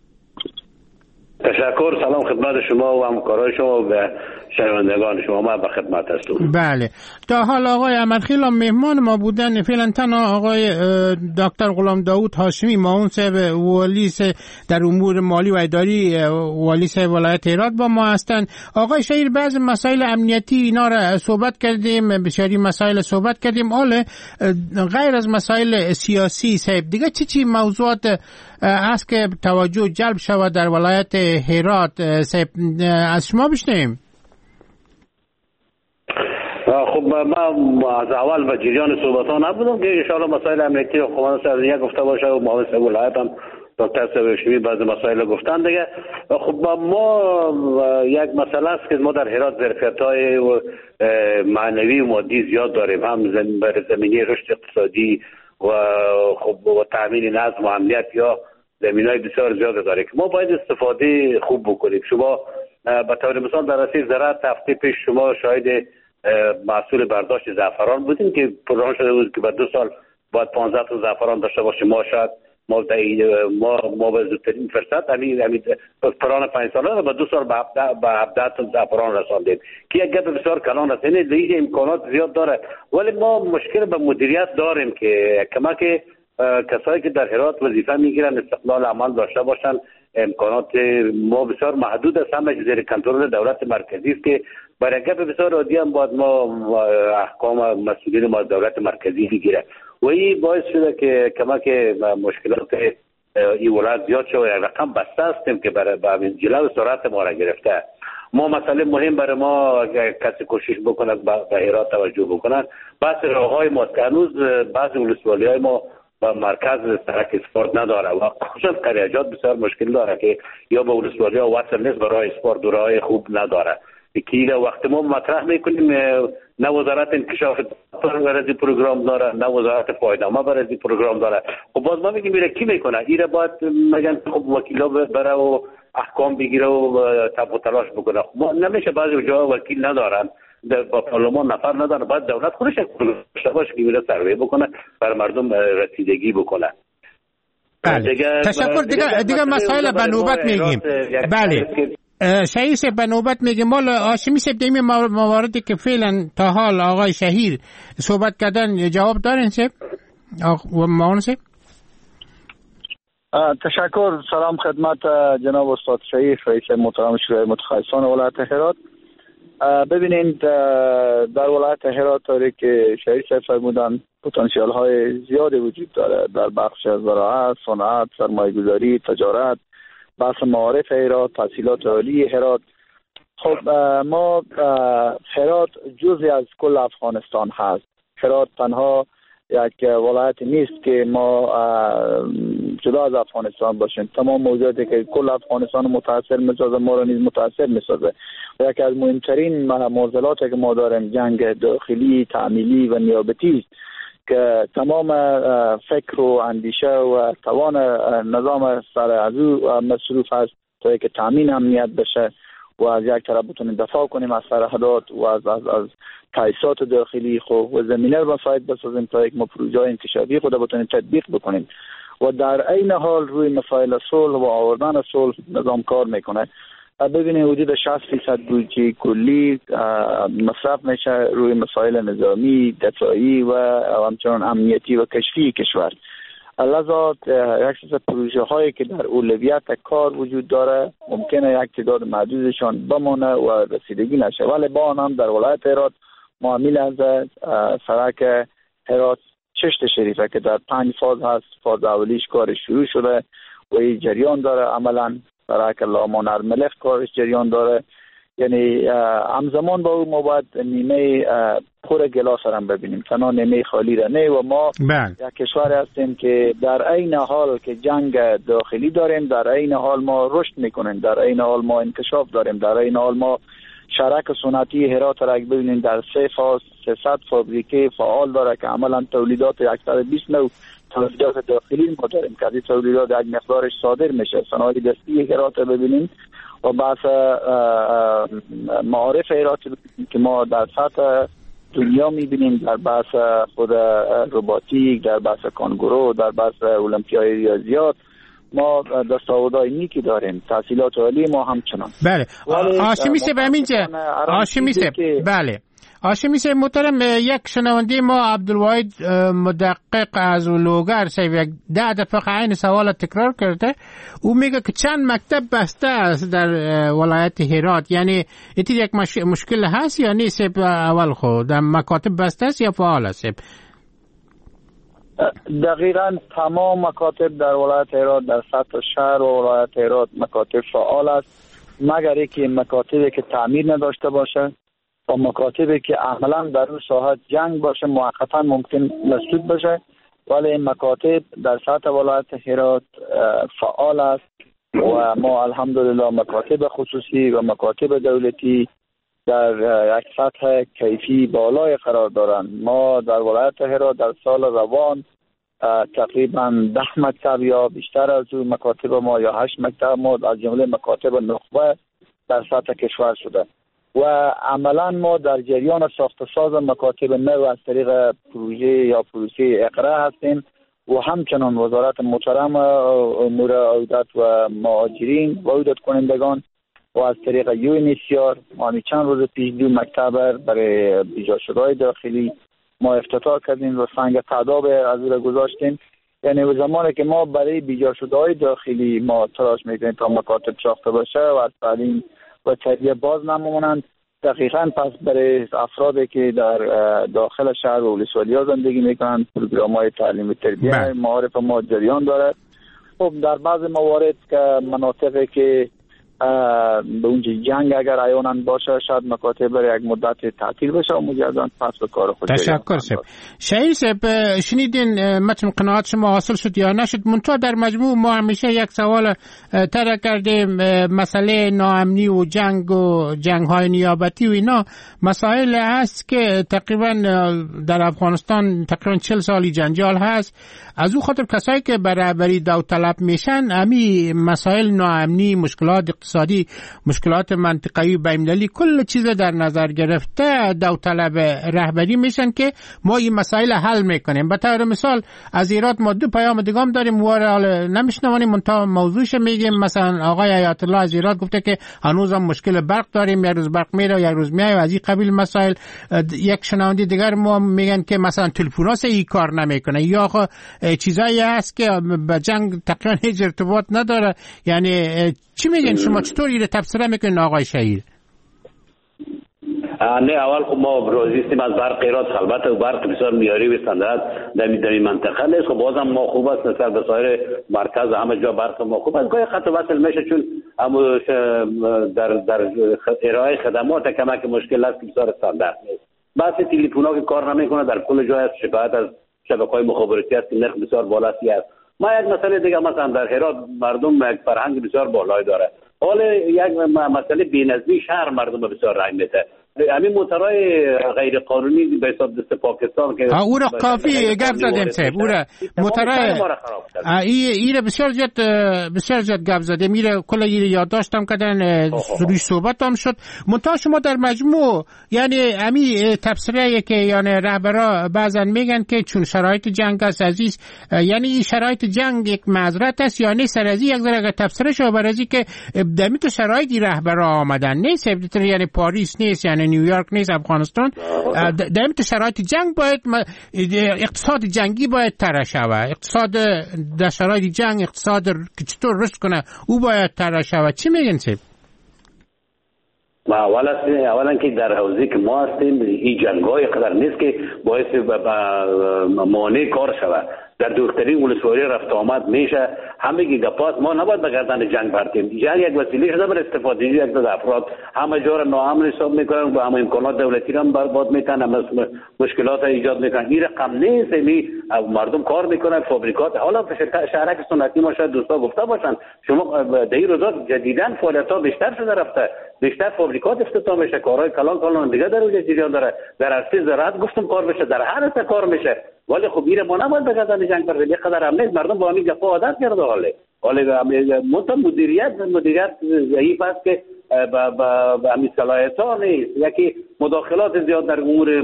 تشکر. سلام خدمت شما و همکارای شما و به شنوندگان شما. ما به خدمت هستم. بله، تا حال آقای احمدخیل مهمان ما بودن. فعلا تنها آقای دکتر غلام داود هاشمی معاون صاحب والی در امور مالی و اداری والی صاحب ولایت هرات با ما هستند. آقای شهیر بعض مسائل امنیتی اینا را صحبت کردیم، بسیاری مسائل صحبت کردیم. حالا غیر از مسائل سیاسی صاحب دیگه چی موضوعات است که توجه جلب شود در ولایت هرات صاحب؟ از شما بشنویم. خب ما از اول به جریان صحبت ها نبودم که انشاءالله مسائل امنیتی رو خواهان سرزنیه گفته باشه و معاون صاحب ولایت هم دکتر صاحب هاشمی بعض مسائل گفتن دیگه. خب ما یک مسئله است که ما در هرات ظرفیت‌های معنوی و مادی زیاد داریم، هم بر زمینه رشد اقتصادی و خب و تامین نظم و امنیت یا زمینه‌های بسیار زیاد داره که ما باید استفاده خوب بکنیم. شما به طور مثال در رسید زراعت هفته پیش شما شاهد محصول برداشت زعفران بودیم که پروژه شده بود که بعد 2 سال باید 15 تا زعفران داشته باشیم. ما شاید ما به زودترین فرصت همین پلان 5 ساله رو با 2 سال به 17 تا زعفران رساندیم که یک گپ بسیار کلان است. یعنی لیگ امکانات زیاد داره ولی ما مشکل به مدیریت داریم که کمک کسایی که در هرات وظیفه میگیرن استقلال عمل داشته باشن. امکانات ما بسیار محدود است، همه زیر کنترل دولت مرکزی است که برای گپ بسیار عادی هم باید ما احکام مسئولین ما دولت مرکزی بگیره و این باعث شده که کمک مشکلات این ولایت زیاد شده. یک رقم بسته هستیم که برای جلو سرعت ما را گرفته. ما مسئله مهم برای ما کسی کوشش بکنه به هرات توجه بکنن بحث راههای ما که هنوز بعضی ولسوالی‌های ما با مرکز سرک اسپورت نداره و خصوصا قریجات بسیار مشکل داره که یا با ولسوالی‌ها وصل نیست برای اسپورت و راه خوب نداره که وقتی ما مطرح میکنیم نه وزارت انکشاف برای پروگرام داره نه وزارت پایدارنامه برای پروگرام داره. خب باز ما میگیم میره کی میکنه؟ ایره باید میگن خب وکیلا بره و احکام بگیره و تب و تلاش بکنه. خب ما نمیشه بعضی جاها وکیل ندارن با پارلمان نفر نداره، باید دولت خودش داشته باشه که میره سروی بکنه بر مردم رسیدگی بکنه. بله. تشکر. دیگه مسائل به نوبت میگیم. بله شهیر صاحب به نوبت میگیم. مال هاشمی صاحب دیمی مواردی که فعلا تا حال آقای شهیر صحبت کردن جواب دارین صاحب و معاون صاحب؟ تشکر. سلام خدمت جناب استاد شهیر رئیس محترم شورای متخصصان ولایت هرات. ببینید در ولایت هرات طوری که شهیر صاحب فرمودن پتانسیل های زیادی وجود داره در بخش زراعت، صنعت، سرمایه‌گذاری، تجارت، بحث معارف هرات، تحصیلات عالی هرات. خب ما هرات جزئی از کل افغانستان هست. هرات تنها یک ولایت نیست که ما جدا از افغانستان باشیم. تمام موضوعاتی که کل افغانستان متاثر می‌سازه ما را نیز متاثر می‌سازه. یکی از مهمترین معضلاتی که ما داریم جنگ داخلی، تعمیلی و نیابتی است که تمام فکر و اندیشه و توان نظام سر از او مصروف است تا که تامین امنیت بشه و از یک طرف بتونیم دفاع کنیم از سرحدات و از تاسیسات داخلی خود و زمینه رو مساعد بسازیم تا یک ما پروژه انکشافی خود بتونیم تطبیق بکنیم و در عین حال روی مسائل صلح و آوردن صلح نظام کار میکنه. ببینید حدود 60% بودجه کلی مصرف میشه روی مسائل نظامی، دفاعی و همچنان امنیتی و کشفی کشور. لذا یک سری پروژه هایی که در اولویت کار وجود داره ممکنه یک تعداد محدودشان بمونه و رسیدگی نشه، ولی با هم در ولایت هرات معامل از سرک هرات چشت شریفه که در 5 فاز هست. فاز اولیش کار شروع شده و این جریان داره. عملا سرک لامان ارملخ کارش جریان داره. یعنی همزمان با او ما باید نیمه پر گلاس هم ببینیم، تنها نیمه خالی را نه. و ما یک کشور هستیم که در عین حال که جنگ داخلی داریم، در عین حال ما رشد میکنیم، در عین حال ما انکشاف داریم، در عین حال ما شرک صنعتی هرات را ببینیم در 300 فابریکه فعال داره که عملا تولیدات 120 نوع تولیدات داخلی ما داریم که از این تولیدات یک مقدارش صادر میشه. صنایع دستی هرات را ببینیم و بحث معارف هرات که ما در سطح دنیا میبینیم، در بحث خود روباتیک، در بحث کانگورو، در بحث المپیای ریاضیات ما دستاوردهای نیکی داریم. تحصیلات عالی ما همچنان. بله هاشمی صاحب همینجا هاشمی صاحب بله هاشمی صاحب محترم، یک شنونده ما عبدالواحد مدقق از لوگر صاحب 10 دفعه عین سوال تکرار کرده. او میگه که چند مکتب بسته است در ولایت هرات، یعنی ایتی یک مشکل هست یا نیست؟ اول خود در مکاتب بسته است یا فعال است؟ دقیقاً تمام مکاتب در ولایت هرات در سطح شهر و ولایت هرات مکاتب فعال است، مگر اینکه مکاتبی که تعمیر نداشته باشه و مکاتبی که عملاً در اون ساحت جنگ باشه موقتا ممکن مسدود بشه. ولی این مکاتب در سطح ولایت هرات فعال است و ما الحمدلله مکاتب خصوصی و مکاتب دولتی در یک سطح کیفی بالای قرار دارند. ما در ولایت هرات در سال روان تقریبا 10 مکتب یا بیشتر از اون مکاتب ما یا 8 مکتب ما از جمله مکاتب نخبه در سطح کشور شده و عملا ما در جریان ساخت ساز مکاتب نو از طریق پروژه یا پروسه اقرا هستیم و همچنان وزارت محترم امور عودت و مهاجرین و عودت کنندگان و از طریق UNHCR ما چند روز پیش 2 مکتب برای بیجاشده‌های داخلی ما افتتاح کردیم و سنگ تعداب از او گذاشتیم. یعنی زمانی که ما برای بیجاشده‌های داخلی ما تلاش میکنیم تا مکاتب ساخته باشه و از تعلیم و تربیه باز نمونند، دقیقاً پس برای افرادی که در داخل شهر و ولسوالی‌ها زندگی میکنند پروگرام‌های تعلیم و تربیه معارف ما جریان داره. خب در بعض موارد که مناطقی که به اونجا جنگ اگر عیاناً باشه شاید مکاتب برای یک مدت تعطیل بشه و مجدداً پس به کار خود. تشکر صاحب. شهیر صاحب شنیدین متن قناعت شما حاصل شد یا نشد؟ منتها در مجموع ما همیشه یک سوال طرح کردیم، مسئله ناامنی و جنگ‌های نیابتی و اینا مسائل هست که تقریبا در افغانستان تقریبا 40 سالی جنجال هست. از او خاطر کسایی که برابری داوطلب میشن امی مسائل ناامنی، مشکلات اقتصادی، مشکلات منطقه‌ای و بین‌المللی کل چیز در نظر گرفته داوطلب رهبری میشن که ما این مسائل حل میکنیم. به طور مثال از ایراد ما 2 پیام دیگه هم داریم و نمیشنوانیم منتها موضوعش میگیم. مثلا آقای حیات الله از ایراد گفته که هنوز هم مشکل برق داریم، یک روز برق میره یک روز میاد و از این قبیل مسائل. یک شنونده دیگر ما میگن که مثلا تلفن‌ها این کار نمیکنه یا چیزایی هست که به جنگ تقریبا هیچ ارتباط نداره. یعنی چی میگن شما؟ چطوری رو تفسیر میکنین آقای شهیر؟ نه اول خب ما راضی هستیم از برق ایراد، البته برق بسیار معیاری و استاندارد در این منطقه نیست. خب بازم ما خوب است نسبت به سایر مرکز همه جا برق ما خوب است. گاهی خط وصل میشه چون در ارائه خدمات کمک مشکل است که بسیار استاندارد نیست. بس تلفن‌ها که کار نمیکنه در کل جای است، شکایت از شبکه‌های مخابراتی است که نرخ بسیار بالایی است. ما یک مسئله دیگه مثلا در هرات مردم یک فرهنگ بسیار بالایی داره. حالا یک مسئله بی‌نظمی شهر مردم بسیار رنج میده. همین موترهای غیر قانونی به حساب دست پاکستان که او را کافی گپ زدیم صاحب، او را موترهای ایره بسیار زیاد گپ زدیم، میره کل ایره یادداشتم کردن، روی صحبت هم شد. منتها شما در مجموع یعنی همین تفسیری که یعنی رهبرا بعضا میگن که چون شرایط جنگ است عزیز، یعنی شرایط جنگ یک معذرت است یا نه؟ سرازی یک ذره تفسیر شو برازی که دمی تو شرایطی رهبرا آمدن نیست، یعنی پاریس نیست، یعنی نیویورک نیست، افغانستان دمی تو شرایط جنگ باید اقتصاد جنگی باید طرح شود، اقتصاد در شرایط جنگ اقتصاد که چطور رشد کنه او باید طرح شود. چی میگن صاحب؟ اولا که در حوزه که ما هستیم این جنگ‌های قدر نیست که باعث مانع کار شود. در دورترین ولسوالی رفت آمد میشه، همه گپات ما نباید به گردن جنگ برتیم. جنگ یک وسیله شده برای استفاده یک از افراد، همه جا را ناامن حساب میکنن و همه امکانات دولتی را برباد میکنن، همه مشکلات ایجاد میکنن. این رقم نیست، مردم کار میکنن، فابریکات. حالا شهرک سنتی ما شاید دوستا گفته باشن، شما در این روزا جدیداً فعالیت‌ها بیشتر شده رفته، بیشتر فابریکات افتتاح میشه، کارهای کلان دیگه در اونجا جریان داره، در عرصه زراعت گفتم کار میشه، در هر عرصه کار میشه. ولی خب میره ما نباید به گردن جنگ بردیم، یک قدر هم نیست، مردم با همین گپا عادت کرده. مدیریت ضعیف است که به همین صلاحیت‌ها نیست، یکی مداخلات زیاد در امور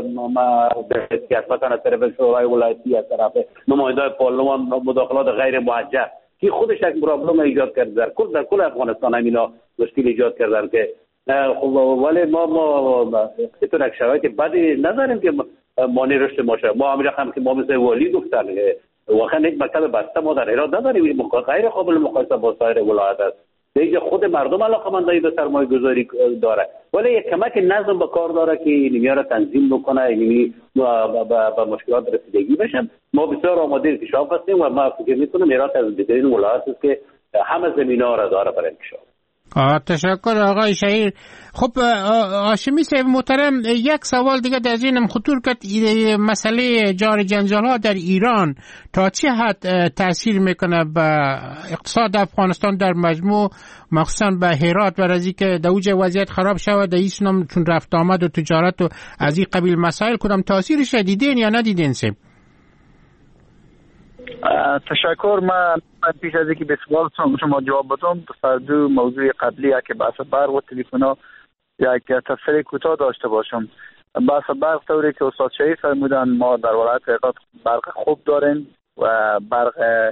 سیاست از طرف شورای ولایتی، از طرف نماینده‌های پارلمان، مداخلات غیر موجه که خودش یک پرابلم ایجاد کرده در کل افغانستان. همینا مشکل ایجاد کردن که ولی ما یک شرایط بدی نداریم که مانع رشد ما شد. ما همین رقم که ما مثل والی گفتن واقعا یک مکتب بسته ما در هرات نداریم، این غیر قابل مقایسه با سایر ولایت است. دیگه خود مردم علاقه‌مندی به سرمایه گذاری داره، ولی یک کمک نظم به کار داره که اینیا را تنظیم بکنه، یعنی با مشکلات رسیدگی بشن. ما بسیار آماده انکشاف هستیم و ما فکر می‌کنم هرات از بهترین ولایت است که همه زمینه‌ها را داره برای انکشاف. تشکر آقای شهیر. خب هاشمی صاحب محترم، یک سوال دیگه در ذهنم خطور کرد، مسئله جار جنجال ها در ایران تا چه حد تاثیر میکنه به اقتصاد افغانستان در مجموع، مخصوصا به هرات، و از اینکه در اوج وضعیت خراب شود در این چون رفت آمد و تجارت و از این قبیل مسائل، کدام تاثیرش دیدین یا ندیدین صاحب؟ تشکر. من پیش از اینکه به سوال شما جواب بدم در دو موضوع قبلی که بحث برق و تلفن‌ها یک تفسیر کوتاه داشته باشم. بحث برق طوری که استاد شهیر فرمودن، ما در ولایت هرات برق خوب داریم و برق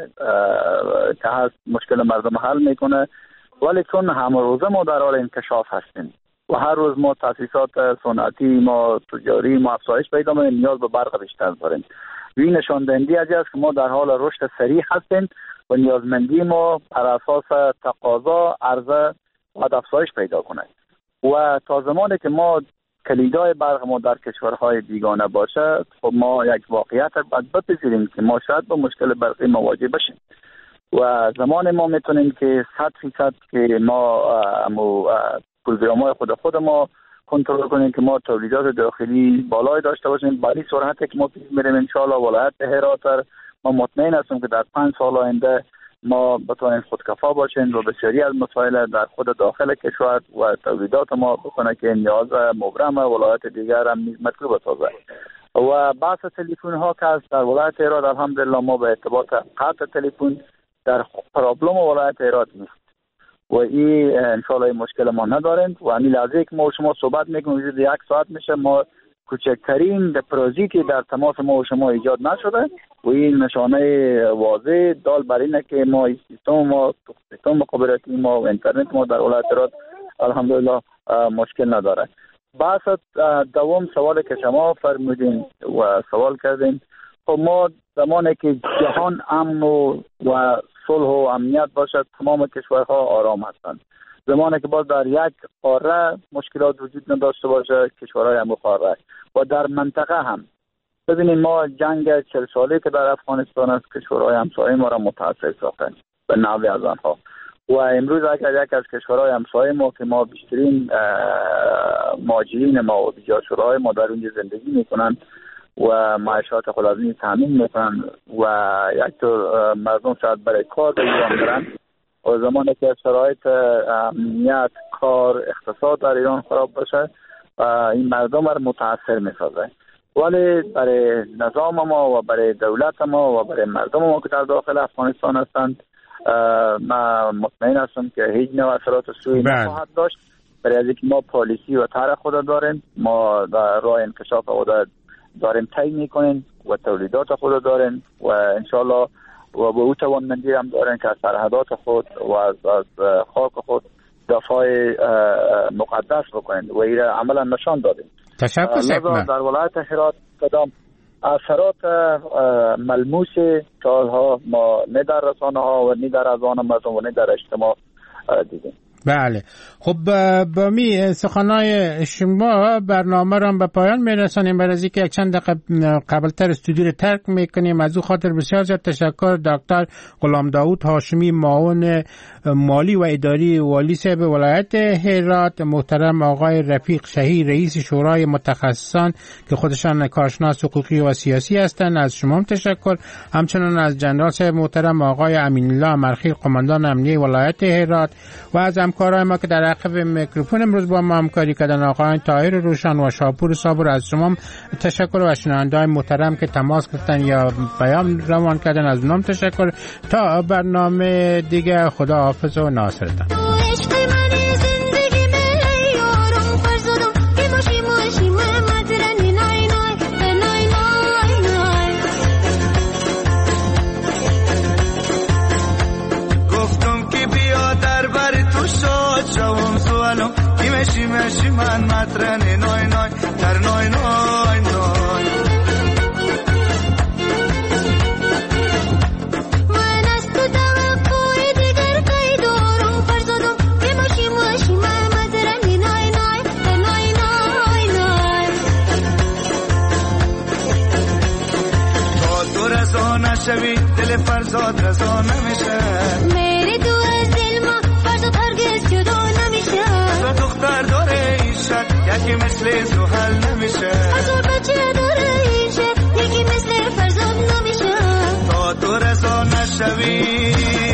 که هست مشکل مردم حل میکنه، ولی چون همه روزه ما در حال انکشاف هستیم و هر روز ما تاسیسات صنعتی ما تجاری ما افزایش پیدا می‌کنه، نیاز به برق بیشتر داریم. این نشان دهنده است که ما در حال رشد سریع هستیم و نیازمندی ما بر اساس تقاضا عرضه باید افزایش پیدا کنه و تا زمانی که ما کلیدای برق ما در کشورهای بیگانه باشه، خب ما یک واقعیت باید بپذیریم که ما شاید با مشکل برقی مواجه بشیم و زمان ما میتونیم که 100% که ما پروگرام‌های خود ما کنترل کنیم که ما تولیدات داخلی بالای داشته باشیم. برای سرعتی که ما پیش میریم ان شاءالله ولایت هرات ما مطمئن هستیم که در 5 سال آینده ما بتوانیم خودکفا باشیم و بسیاری از مسائل در خود داخل کشور و تولیدات ما بکنه که نیاز مبرم ولایت دیگر هم مطلوب سازه. و بحث تلفن ها که در ولایت هرات الحمدلله ما به ارتباط قطع تلفن در پرابلم ولایت هرات نیست و این انشاءالله مشکل ما نداریم و همین لحظه که ما شما صحبت میکنیم حدود 1 ساعت میشه ما کوچکترین پروژه‌ای که در تماس ما و شما ایجاد نشده و این نشانه واضح دال بر اینه که ما سیستم مخابراتی ما و اینترنت ما در ولایت هرات الحمدلله مشکل نداره. بحث دوم سوالی که شما فرمودین و سوال کردین، خب ما زمانی که جهان امن و صلح و امنیت باشد تمام کشورها آرام هستند. زمانی که باز در یک قاره مشکلات وجود نداشته باشه کشورهای هم قاره و در منطقه هم ببینیم ما جنگ 40 ساله که در افغانستان است کشورهای همسایه ما را متاثر ساختن به نحوی از آنها و امروز اگر یک از کشورهای همسایه ما که ما بیشترین مهاجرین ما و بیجاشورهای ما در اونجا زندگی میکنن و معیشت خودازمی تامین میکنن و یک طور مردم شاید برای کار به ایران برن و زمانی که شرایط امنیت کار اقتصاد در ایران خراب باشه این مردم را متاثر می‌سازه. ولی برای نظام ما و برای دولت ما و برای مردم ما که در داخل افغانستان هستند ما مطمئن هستم که هیچ نوع اثرات سوئی نخواهد داشت. برای از اینکه ما پالیسی و طرح خود داریم، ما راه انکشاف خود داریم طی میکنیم و تولیدات خود داریم و انشالله و به او توانمندی هم داریم که از سرحدات خود و از خاک خود دفاع مقدس بکنیم و این عملا نشان دادیم. تشکر سید. در ولایت هرات کدام اثرات ملموس سالها ما نه در رسانه ها و نه در اذهان مردم و نه در اجتماع دیدیم. بله، خب با می سخنای شما برنامه را به پایان میرسانیم. برای اینکه یک چند دقیقه قبلتر استودیو رو ترک میکنیم، از او خاطر بسیار زیاد تشکر دکتر غلام داود هاشمی، معاون مالی و اداری والی صاحب ولایت هرات، محترم آقای رفیق شهی رئیس شورای متخصصان که خودشان کارشناس حقوقی و سیاسی هستند، از شما تشکر. همچنان از جنرال صاحب محترم آقای امین الله مرخیل قماندان امنیه ولایت هرات و از همکارای ما که در عقب میکروفون امروز با ما همکاری کردن، آقایان طاهر روشن و شاپور صابر. از شما تشکر و شنونده‌های محترم که تماس گرفتن یا پیام روان کردن، از اونم تشکر. تا برنامه دیگه، خدا حافظ و ناصرتان. مشی من مطرن نای نای در نای نای نای من از تو توقع دیگر قید دارم فرزادم که مشی من مطرن نای نای در نای نای نای تا تو رضا نشوی دل فرزاد رضا نمیشه. میری تو از دل ما فرزاد هرگز جدا نمیشه. دختر داره این شد یکی مثل زحل نمیشه. هزار بچه داره این شد یکی مثل فرزاد نمیشه. تا تو رضا نشوی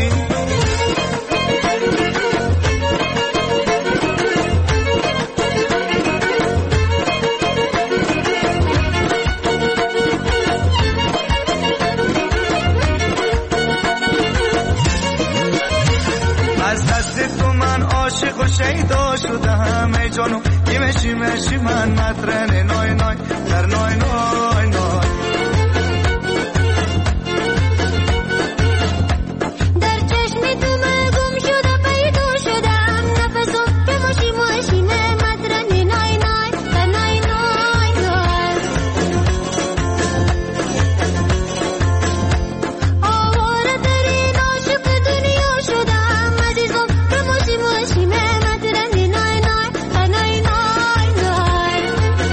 از دست تو من عاشق و شیدا شدم ای جانو که مشی من مطرن نای نای در نای نای نای در چشم تو من گم شده پیدا شدم نفسم که مشی من مطرن نای نای در نای نای نای آواره ترین عاشق دنیا شدم عزیزم که مشی من مطرن نای نای در نای نای نای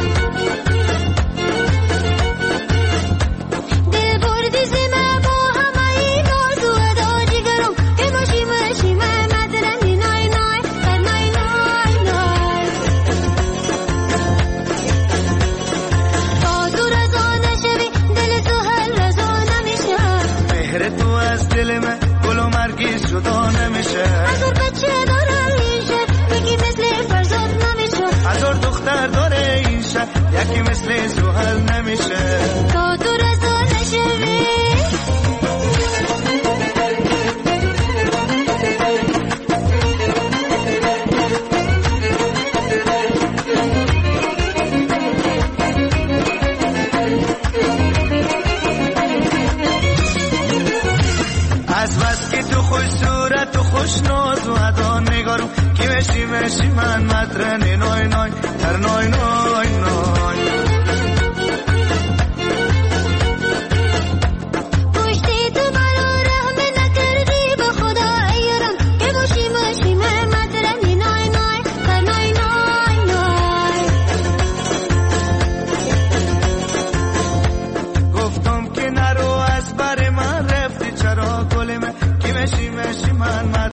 دل بردی زمه با همه این ناز و ادا جگرم که مشی من مطرن نای نای در نای نای نای تا تو رضا نشوی دل تو هر رضا نمیشه. مهر تو از دل من گل و مرگی جدا نمیشه. هزار بچه داره این شد یکی مثل فرزاد نمیشه. هزار دختر داره این شد یکی مثل زحل نمیشه. تا تو رضا نشوی از بس که تو خوش صورت و خوش ناز و ادا نگارم که مشی من مطرن نای نای در نای نای نای پشتی تو مرا رحم نکردی به خدا ایرم که مشی من مطرن نای نای در نای نای نای گفتم که نرو از بر من رفتی چرا گل من که مشی من